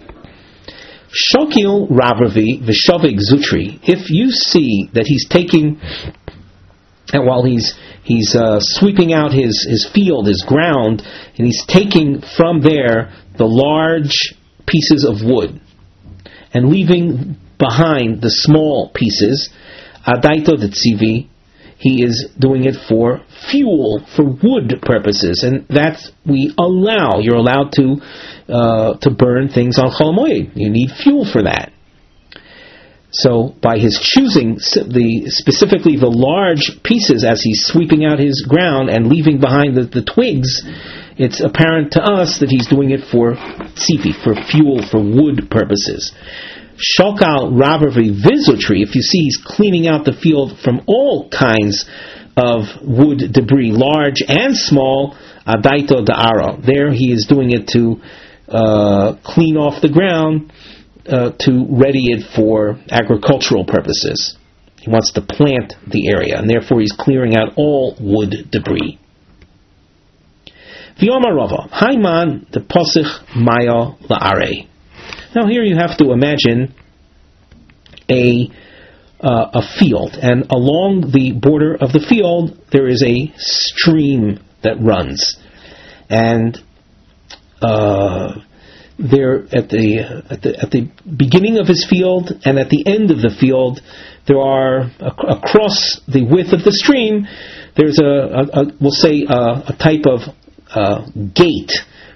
Shokil Ravravi Vishavik Zutri. If you see that he's taking, and while he's sweeping out his field, his ground, and he's taking from there the large pieces of wood and leaving behind the small pieces, Adaito de Tzivi, he is doing it for fuel, for wood purposes, and that's we allow. You're allowed to burn things on Chol Hamoed. You need fuel for that. So by his choosing specifically the large pieces as he's sweeping out his ground and leaving behind the twigs, it's apparent to us that he's doing it for tzivi, for fuel, for wood purposes. Shokal Rabravi Vizotri, if you see he's cleaning out the field from all kinds of wood debris, large and small, Adaito Da'ara. There he is doing it to clean off the ground, to ready it for agricultural purposes. He wants to plant the area, and therefore he's clearing out all wood debris. V'yomar Rava, Haiman de Posich Maya La'are. Now here you have to imagine a field, and along the border of the field there is a stream that runs, and there at the beginning of his field and at the end of the field there are across the width of the stream, there's we'll say a type of gate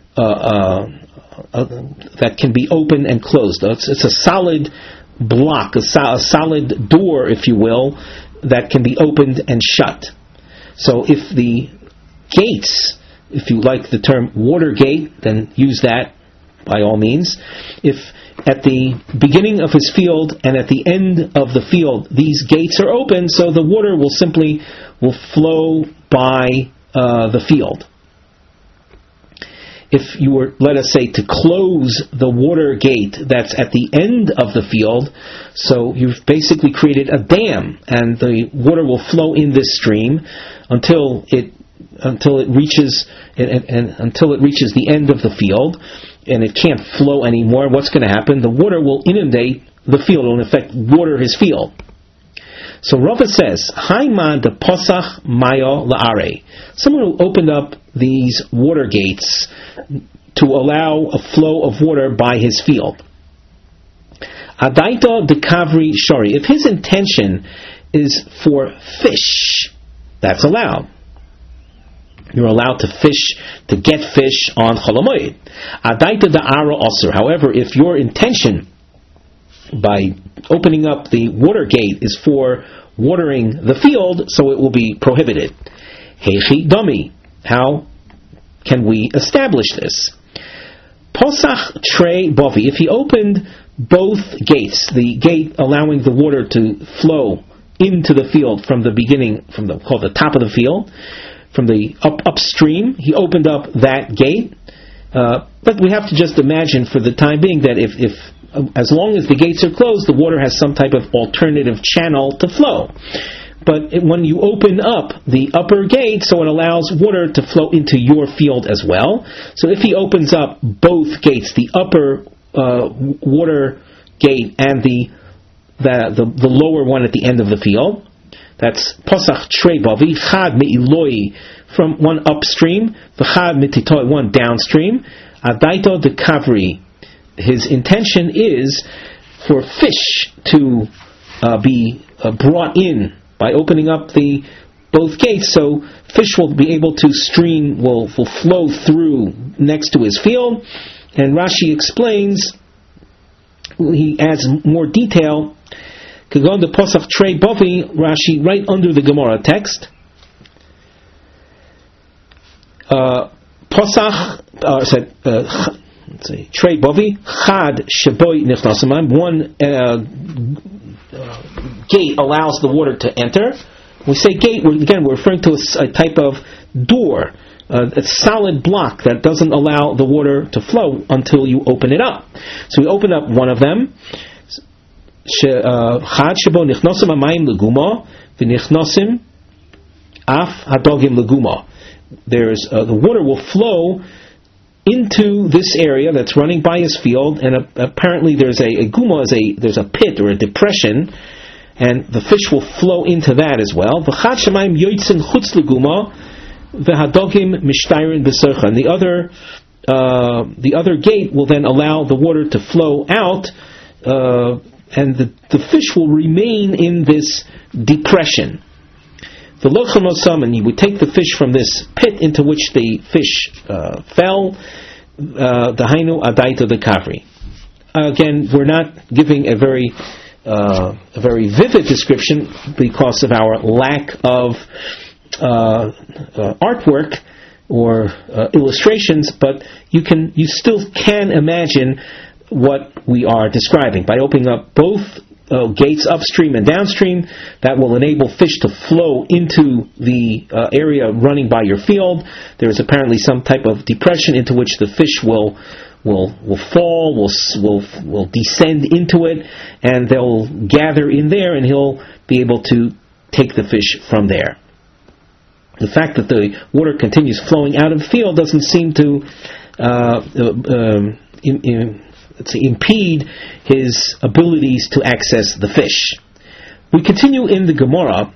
that can be opened and closed. It's a solid block, a solid door, if you will, that can be opened and shut. So if the gates, if you like the term water gate, then use that by all means. If at the beginning of his field and at the end of the field these gates are open, so the water will flow by the field. If you were, let us say, to close the water gate that's at the end of the field, so you've basically created a dam, and the water will flow in this stream until it reaches the end of the field, and it can't flow anymore. What's going to happen? The water will inundate the field. It will in effect water his field. So Rava says, Haima de Posach Mayo La'are. Someone who opened up these water gates to allow a flow of water by his field. Adaito de Kavri Shori. If his intention is for fish, that's allowed. You're allowed to fish, to get fish on Chol HaMoed. Adaito de Ara Osir. However, if your intention by opening up the water gate is for watering the field, so it will be prohibited. Heichi Dami. How can we establish this? Posach Trei Bovi. If he opened both gates, the gate allowing the water to flow into the field from the beginning, from the top of the field, from the upstream, he opened up that gate. But we have to just imagine for the time being that if as long as the gates are closed, the water has some type of alternative channel to flow. But when you open up the upper gate, so it allows water to flow into your field as well. So if he opens up both gates, the upper water gate and the lower one at the end of the field, that's Pasach Trei Bavi, Chad Me'iloi, from one upstream, V'chad Mititoi, one downstream, Adaito de Kavri. His intention is for fish to be brought in by opening up both gates, so fish will be able to stream, will flow through next to his field. And Rashi explains, he adds more detail. Kagon de Posach Trei Bovi, Rashi, right under the Gemara text. Posach said. Let's see. Trei Bovi, Chad Sheboi Nichnasim. One gate allows the water to enter. We say gate, we're referring to a type of door, a solid block that doesn't allow the water to flow until you open it up. So we open up one of them. Chad Shebo Nichnasim Amayim Leguma, V'Nichnasim Af Hadogim Leguma. There's the water will flow into this area that's running by his field, and apparently there's a guma, there's a pit or a depression, and the fish will flow into that as well. V'chad shemayim yoitzin chutz leguma, v'hadogim mishtayrin b'sercha. And the other gate will then allow the water to flow out, and the fish will remain in this depression. The lochanosam, and you would take the fish from this pit into which the fish fell. The hainu adaita the kavri. Again, we're not giving a very vivid description because of our lack of artwork or illustrations, but you still can imagine what we are describing by opening up both gates upstream and downstream. That will enable fish to flow into the area running by your field. There is apparently some type of depression into which the fish will fall, will descend into it, and they'll gather in there, and he'll be able to take the fish from there. The fact that the water continues flowing out of the field doesn't seem to impede his abilities to access the fish. We continue in the Gemara.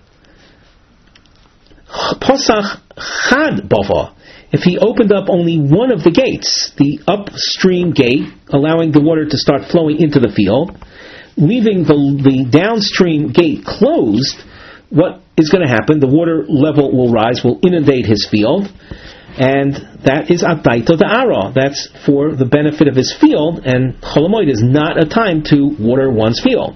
Posach Chad Bava. If he opened up only one of the gates, the upstream gate, allowing the water to start flowing into the field, leaving the downstream gate closed, what is going to happen? The water level will rise, will inundate his field, and that is Adaito Da'ara. That's for the benefit of his field, and Chol Hamoed is not a time to water one's field.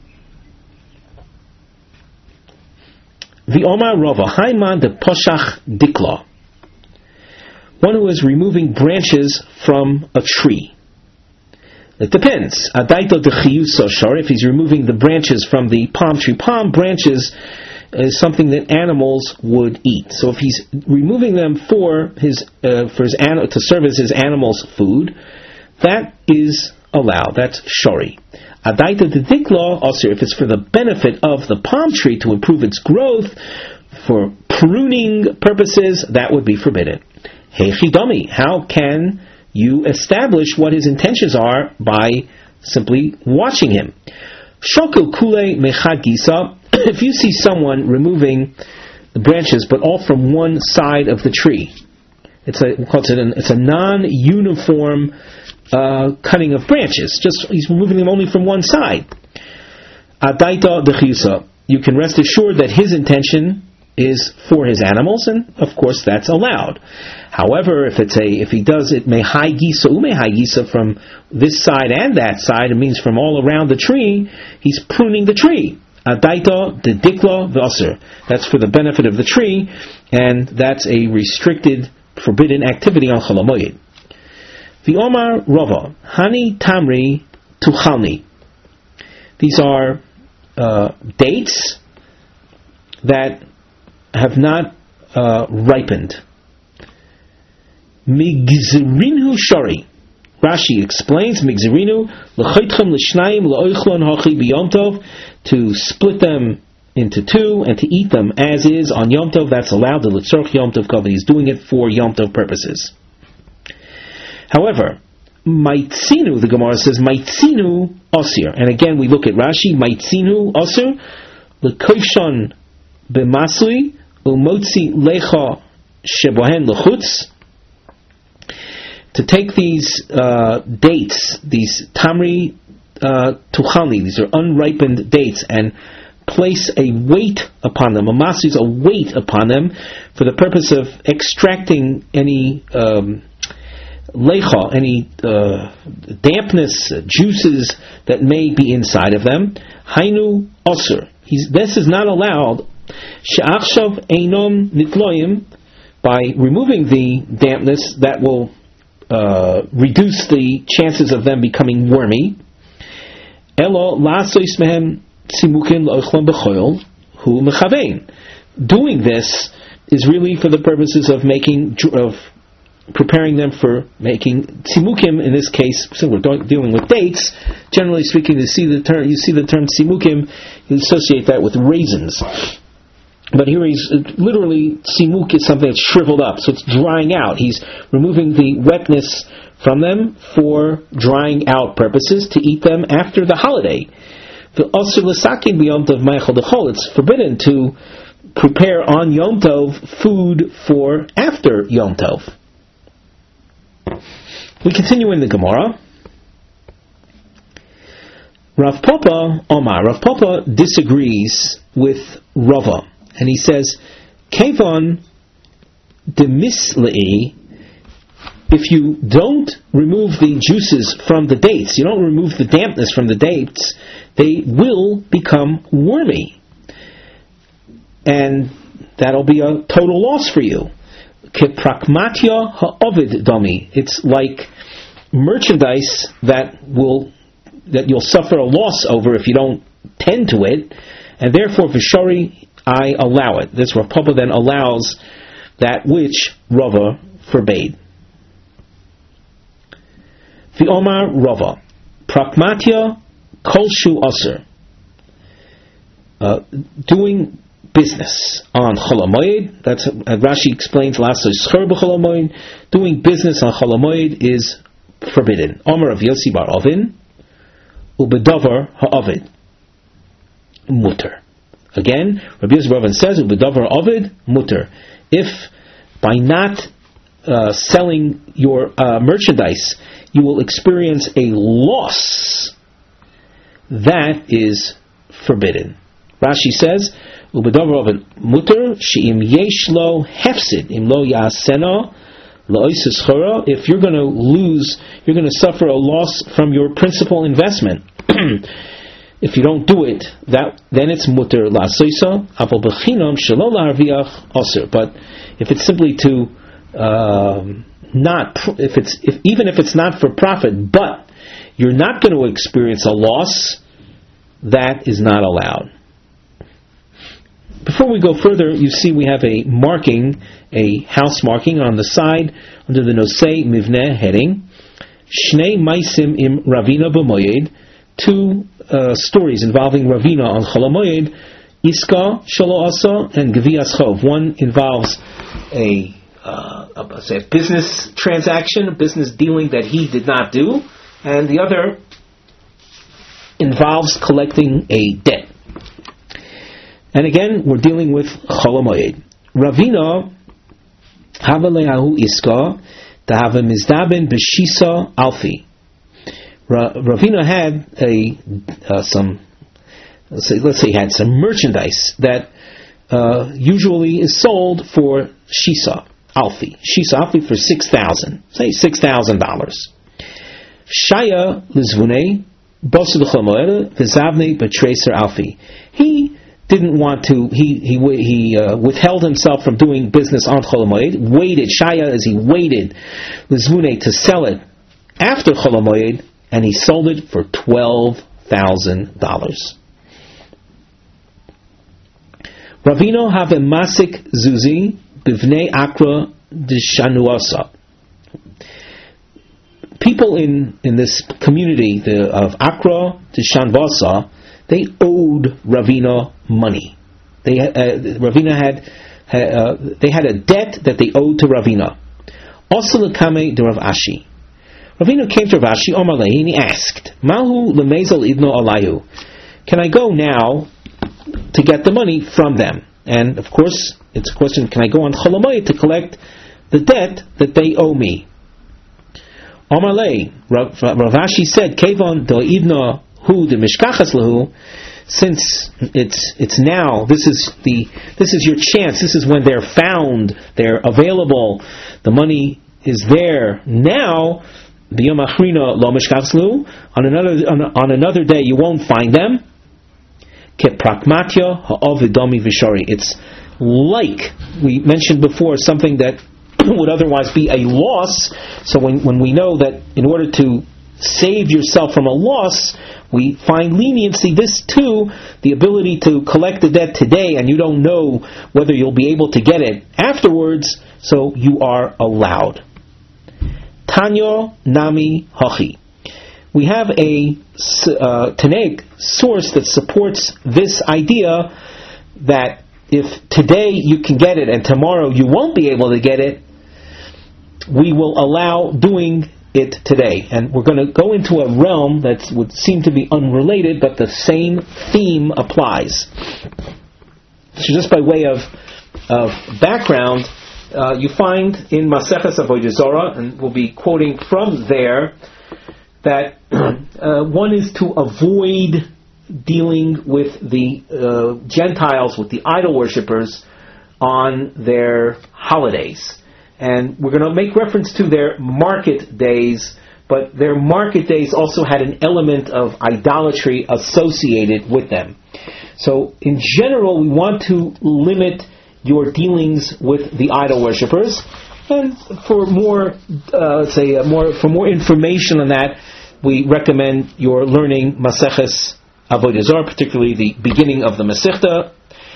The Omar Rava, Haiman de Poshach Dikla. One who is removing branches from a tree. It depends. Adaito de Chiyuso Shor, if he's removing the branches from the palm tree. Palm branches is something that animals would eat. So if he's removing them to serve as his animals' food, that is allowed. That's shori. Adaita de dikla, also if it's for the benefit of the palm tree to improve its growth, for pruning purposes, that would be forbidden. Heichidami, how can you establish what his intentions are by simply watching him? Shokil kule mechad gisa. If you see someone removing the branches, but all from one side of the tree, it's a non-uniform cutting of branches. He's removing them only from one side. Adaita dechisa. You can rest assured that his intention is for his animals, and of course that's allowed. However, if he does it mehai gisa from this side and that side, it means from all around the tree, he's pruning the tree. Adaita de dikla v'aser. That's for the benefit of the tree, and that's a restricted, forbidden activity on Chol Hamoed. The Omar Rava, Hani Tamri Tuchalni. These are dates that have not ripened. Migzirinu Shari. Rashi explains, Migzirinu, l'chaytchem l'shnayim l'oichlon hachi b'yom tov, to split them into two and to eat them as is on Yom Tov. That's allowed. The l'tzorch Yom Tov kavod. He's doing it for Yom Tov purposes. However, maitzinu, the Gemara says, maitzinu osir. And again, we look at Rashi, maitzinu osir, l'koishon b'masui, u'motzi lecha shebohen l'chutz. To take these dates, these tamri tuchalni, these are unripened dates, and place a weight upon them. A masu is a weight upon them for the purpose of extracting any lecha, any dampness, juices that may be inside of them. Hainu osur. This is not allowed. She'achshav einom nitloyim. By removing the dampness, that will reduce the chances of them becoming wormy. Elo lasois mehem simukin lo'ochlon b'choil hu mechavein. Doing this is really for the purposes of preparing them for making simukim. In this case, so we're dealing with dates. Generally speaking, you see the term simukim, you associate that with raisins. But here he's literally, simuk is something that's shriveled up, so it's drying out. He's removing the wetness from them for drying out purposes, to eat them after the holiday. It's forbidden to prepare on Yom Tov food for after Yom Tov. We continue in the Gemara. Rav Papa Omar. Rav Papa disagrees with Rava. And he says, Kevon demislei, if you don't remove the juices from the dates, you don't remove the dampness from the dates, they will become wormy. And that'll be a total loss for you. Keprakmatya ha'ovid dami. It's like merchandise that you'll suffer a loss over if you don't tend to it, and therefore v'shari, I allow it. This Rav Papa then allows that which Rava forbade. The Omar Rava, Prakmatya Kolshu Aser. Doing business on Chol Hamoed, that's Rashi explains last Schar b'Chol Hamoed. Doing business on Chol Hamoed is forbidden. Omar of Yossi bar Ovin, Ubedavar ha'Ovid, Mutter. Again, Rabbi Yossi bar Ovin says, Ubedavar Ovid, Mutter. If by not selling your merchandise, you will experience a loss, that is forbidden. Rashi says, "Ubedavar muter she'im yesh lo hefsid im lo yasena lo'isus chora." If you're going to lose, you're going to suffer a loss from your principal investment. If you don't do it, then it's muter la'soisa. Aval bechinam shelo la'arviach aser. But if it's simply to even if it's not for profit, but you're not going to experience a loss, that is not allowed. Before we go further, you see we have a marking, a house marking on the side under the Nosei Mivneh heading. Shnei Maisim im Ravina b'Moyed, two stories involving Ravina on Chol HaMoyed, Iska Shelo Asa and Gvias Chov. One involves a business transaction, a business dealing that he did not do, and the other involves collecting a debt. And again, we're dealing with Chol HaMoyed. Ravina Havaleahu Iska Tahava Mizdaben B'Shisa Alfi. Ravina had let's say he had some merchandise that usually is sold for Shisa Alfi. Shisa Alfi for $6,000. Say $6,000. Shaya Lizvune Bosu Chol HaMoed V'Zavne B'Treser Alfi. He didn't want to. He withheld himself from doing business on Chol HaMoed. Waited Shaya as he waited Lizvune to sell it after Chol HaMoed, and he sold it for $12,000. Ravino have a masik zuzi bivnei akra d'shanuasa. People in this community of Akra d'Shanvasa, they owed Ravina money. Ravina had a debt that they owed to Ravina. Also lekame de Rav Ashi. Ravina came to Rav Ashi Omalei and he asked, "Mahu lemezel idno alayu? Can I go now to get the money from them?" And of course, it's a question: can I go on Chol HaMoed to collect the debt that they owe me? Omalei, Rav Ashi said, "Kevon do idno hu de mishkachas lahu." Since it's now, this is your chance. This is when they're found, they're available. The money is there now. B'yom achrina lo mishkachas lahu. On another day, you won't find them. Keprakmatya ha'ovidomi v'shari. It's like we mentioned before, something that would otherwise be a loss. So when we know that in order to save yourself from a loss, we find leniency. This too, the ability to collect the debt today, and you don't know whether you'll be able to get it afterwards, so you are allowed. Tanyo Nami Hachi. We have a Taneg source that supports this idea that if today you can get it and tomorrow you won't be able to get it, we will allow doing it today. And we're going to go into a realm that would seem to be unrelated, but the same theme applies. So just by way of background, you find in Maseches Avodah Zarah, and we'll be quoting from there, that one is to avoid dealing with the Gentiles, with the idol worshippers, on their holidays. And we're going to make reference to their market days, but their market days also had an element of idolatry associated with them. So in general, we want to limit your dealings with the idol worshippers. And for more, for more information on that, we recommend your learning Maseches Avodah Zarah, particularly the beginning of the Masechta.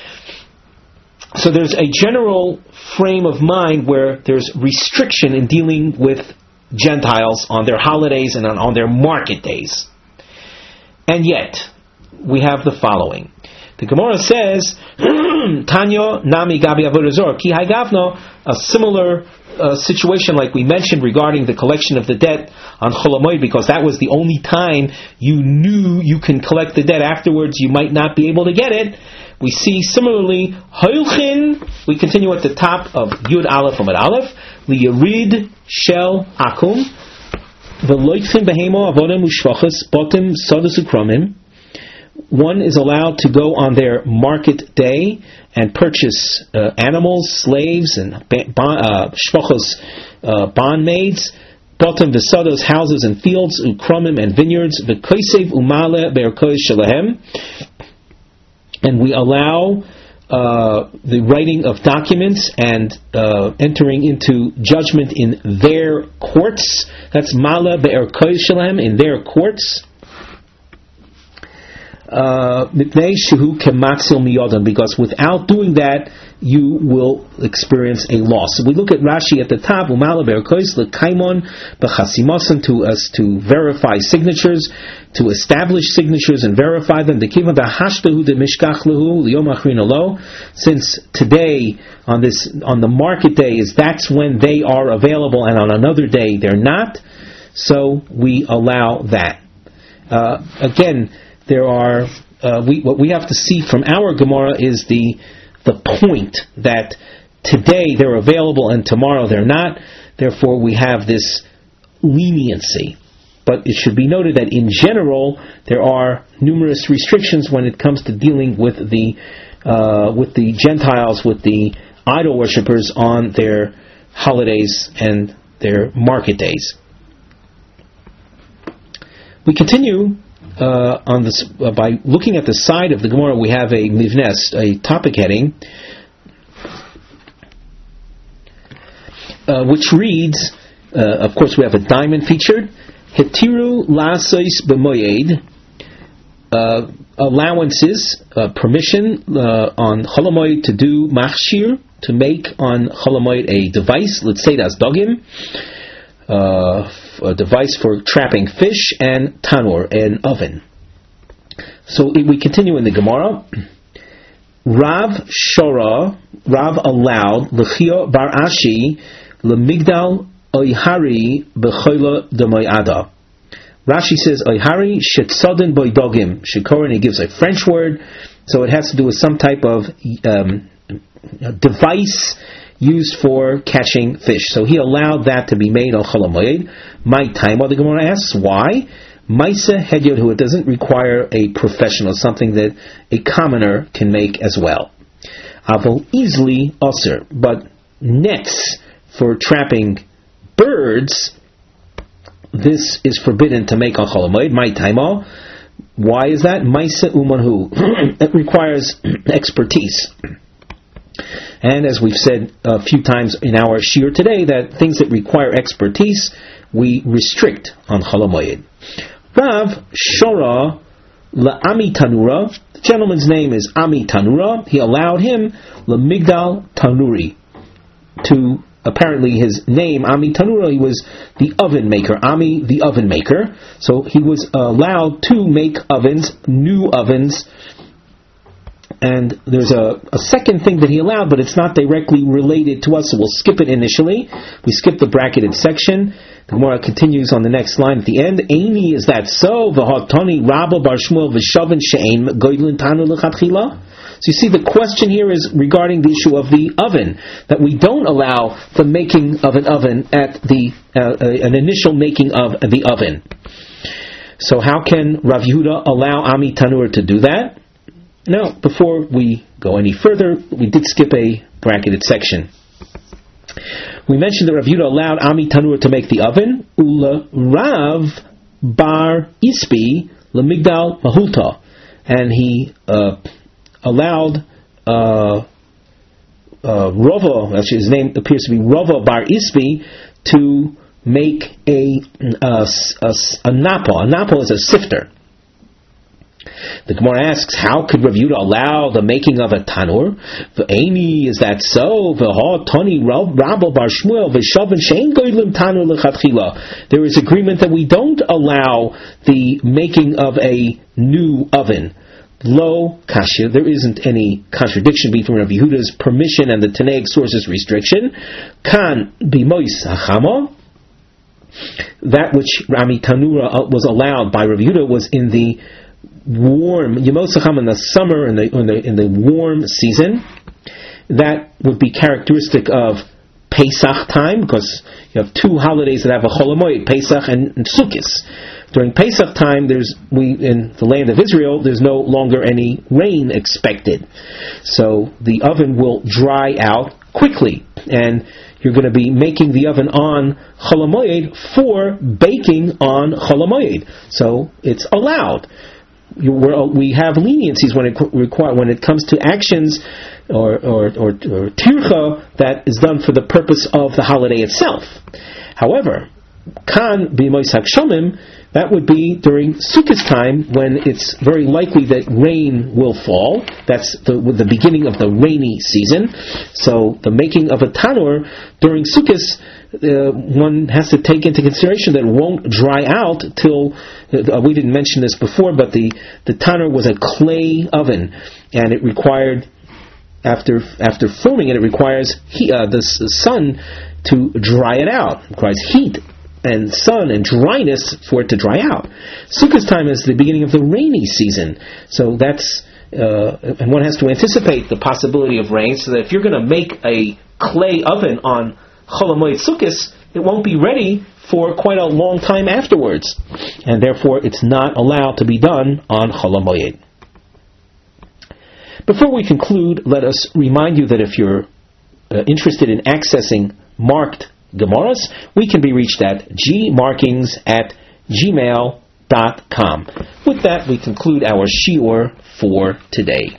So there's a general frame of mind where there's restriction in dealing with Gentiles on their holidays and on their market days. And yet, we have the following. The Gemara says, Tanya Nami Gabi Avodah Zarah, Ki Haigavno, a similar situation like we mentioned regarding the collection of the debt on Chol HaMoed, because that was the only time you knew you can collect the debt. Afterwards, you might not be able to get it. We see similarly, Hoilchin, we continue at the top of Yud Aleph Amud Aleph, Liyarid Shel Akum, Veloitchin Behemo Avodim Ushvachas Botim Sodus Ukromim, one is allowed to go on their market day and purchase animals, slaves, and shvachos, bondmaids, bottom v'sados, houses and fields, ukromim and vineyards, v'koisev umale be'erkois shalahem, and we allow the writing of documents and entering into judgment in their courts. That's mala be'erkois shalahem, in their courts. Because without doing that, you will experience a loss. So we look at Rashi at the top, to verify signatures, to establish signatures and verify them. Since today, on the market day, that's when they are available, and on another day they're not, so we allow that. Again, there are what we have to see from our Gemara is the point that today they're available and tomorrow they're not. Therefore, we have this leniency. But it should be noted that in general there are numerous restrictions when it comes to dealing with the Gentiles, with the idol worshippers on their holidays and their market days. We continue on this by looking at the side of the Gemara. We have a mivnes, a topic heading, which reads, of course we have a diamond featured, Hetiru lasois b'moyed, allowances, permission on Cholamoid to do machshir, to make on Cholamoid a device, let's say that's dogim, a device for trapping fish, and tanur, an oven. So we continue in the Gemara. Rav allowed L'chio bar Ashi L'migdal Oyhari B'chola D'moyada. Rashi says Oyhari Shetzodin Boydogim. Shikorin, he gives a French word, so it has to do with some type of device used for catching fish. So he allowed that to be made on Cholamoid. My time, the Gemara asks, why? Maisa Hedyot, who it doesn't require a professional, something that a commoner can make as well. Aval easily usher, but nets for trapping birds, this is forbidden to make on Cholamoid. My time, why is that? Maisa Umanhu. It requires expertise. And as we've said a few times in our shiur today, that things that require expertise, we restrict on Cholamoid. Rav Shora La'ami Tanura, the gentleman's name is Ami Tanura, he allowed him L'migdal Tanuri, to, apparently his name, Ami Tanura, he was the oven maker, Ami the oven maker, so he was allowed to make ovens, new ovens. And there's a second thing that he allowed, but it's not directly related to us, so we'll skip it initially. We skip the bracketed section. The Gemara continues on the next line at the end. Eini, is that so? V'hotoni Rabba bar Shmuel v'shavin she'ein goydlin tanu l'chatchila. So you see, the question here is regarding the issue of the oven, that we don't allow the making of an oven at an initial making of the oven. So how can Rav Yehuda allow Ami Tanur to do that? Now, before we go any further, we did skip a bracketed section. We mentioned that Rav Yehuda allowed Ami Tanur to make the oven. Ula Rav bar Ispi Lemigdal Mahulta, and he allowed Rava, actually his name appears to be Rava bar Ispi, to make a napa. A napa is a sifter. The Gemara asks, how could Rav Yehuda allow the making of a tanur? V'eini, is that so? Tani Rabba bar Shmuel v'shavin she'ein goydlim tanur l'chatchila. There is agreement that we don't allow the making of a new oven. Lo kashya, there isn't any contradiction between Rav Yehuda's permission and the Tanaic source's restriction. Kan b'mois hachama. That which Ami Tanura was allowed by Rav Yehuda was in the warm Yemos Hacham, in the summer, in the warm season. That would be characteristic of Pesach time, because you have two holidays that have a Cholamoid, Pesach and Sukkot. during Pesach time, in the land of Israel, there's no longer any rain expected. So the oven will dry out quickly, and you're going to be making the oven on Chol HaMoed for baking on Chol HaMoed. So it's allowed. We have leniencies when it comes to actions or tircha that is done for the purpose of the holiday itself. However, kan b'mois hagshamim, that would be during Sukkot time, when it's very likely that rain will fall. That's the beginning of the rainy season. So the making of a tanur during Sukkot, one has to take into consideration that it won't dry out till, we didn't mention this before, but the tanur was a clay oven, and it required, after forming it, requires the sun to dry it out. It requires heat and sun and dryness for it to dry out. Sukkot time is the beginning of the rainy season, so that's and one has to anticipate the possibility of rain, so that if you're going to make a clay oven on Chol HaMoed Sukkot, it won't be ready for quite a long time afterwards, and therefore it's not allowed to be done on Chol HaMoed. Before we conclude, let us remind you that if you're interested in accessing marked Gemaras, we can be reached at gmarkings@gmail.com. With that, we conclude our shiur for today.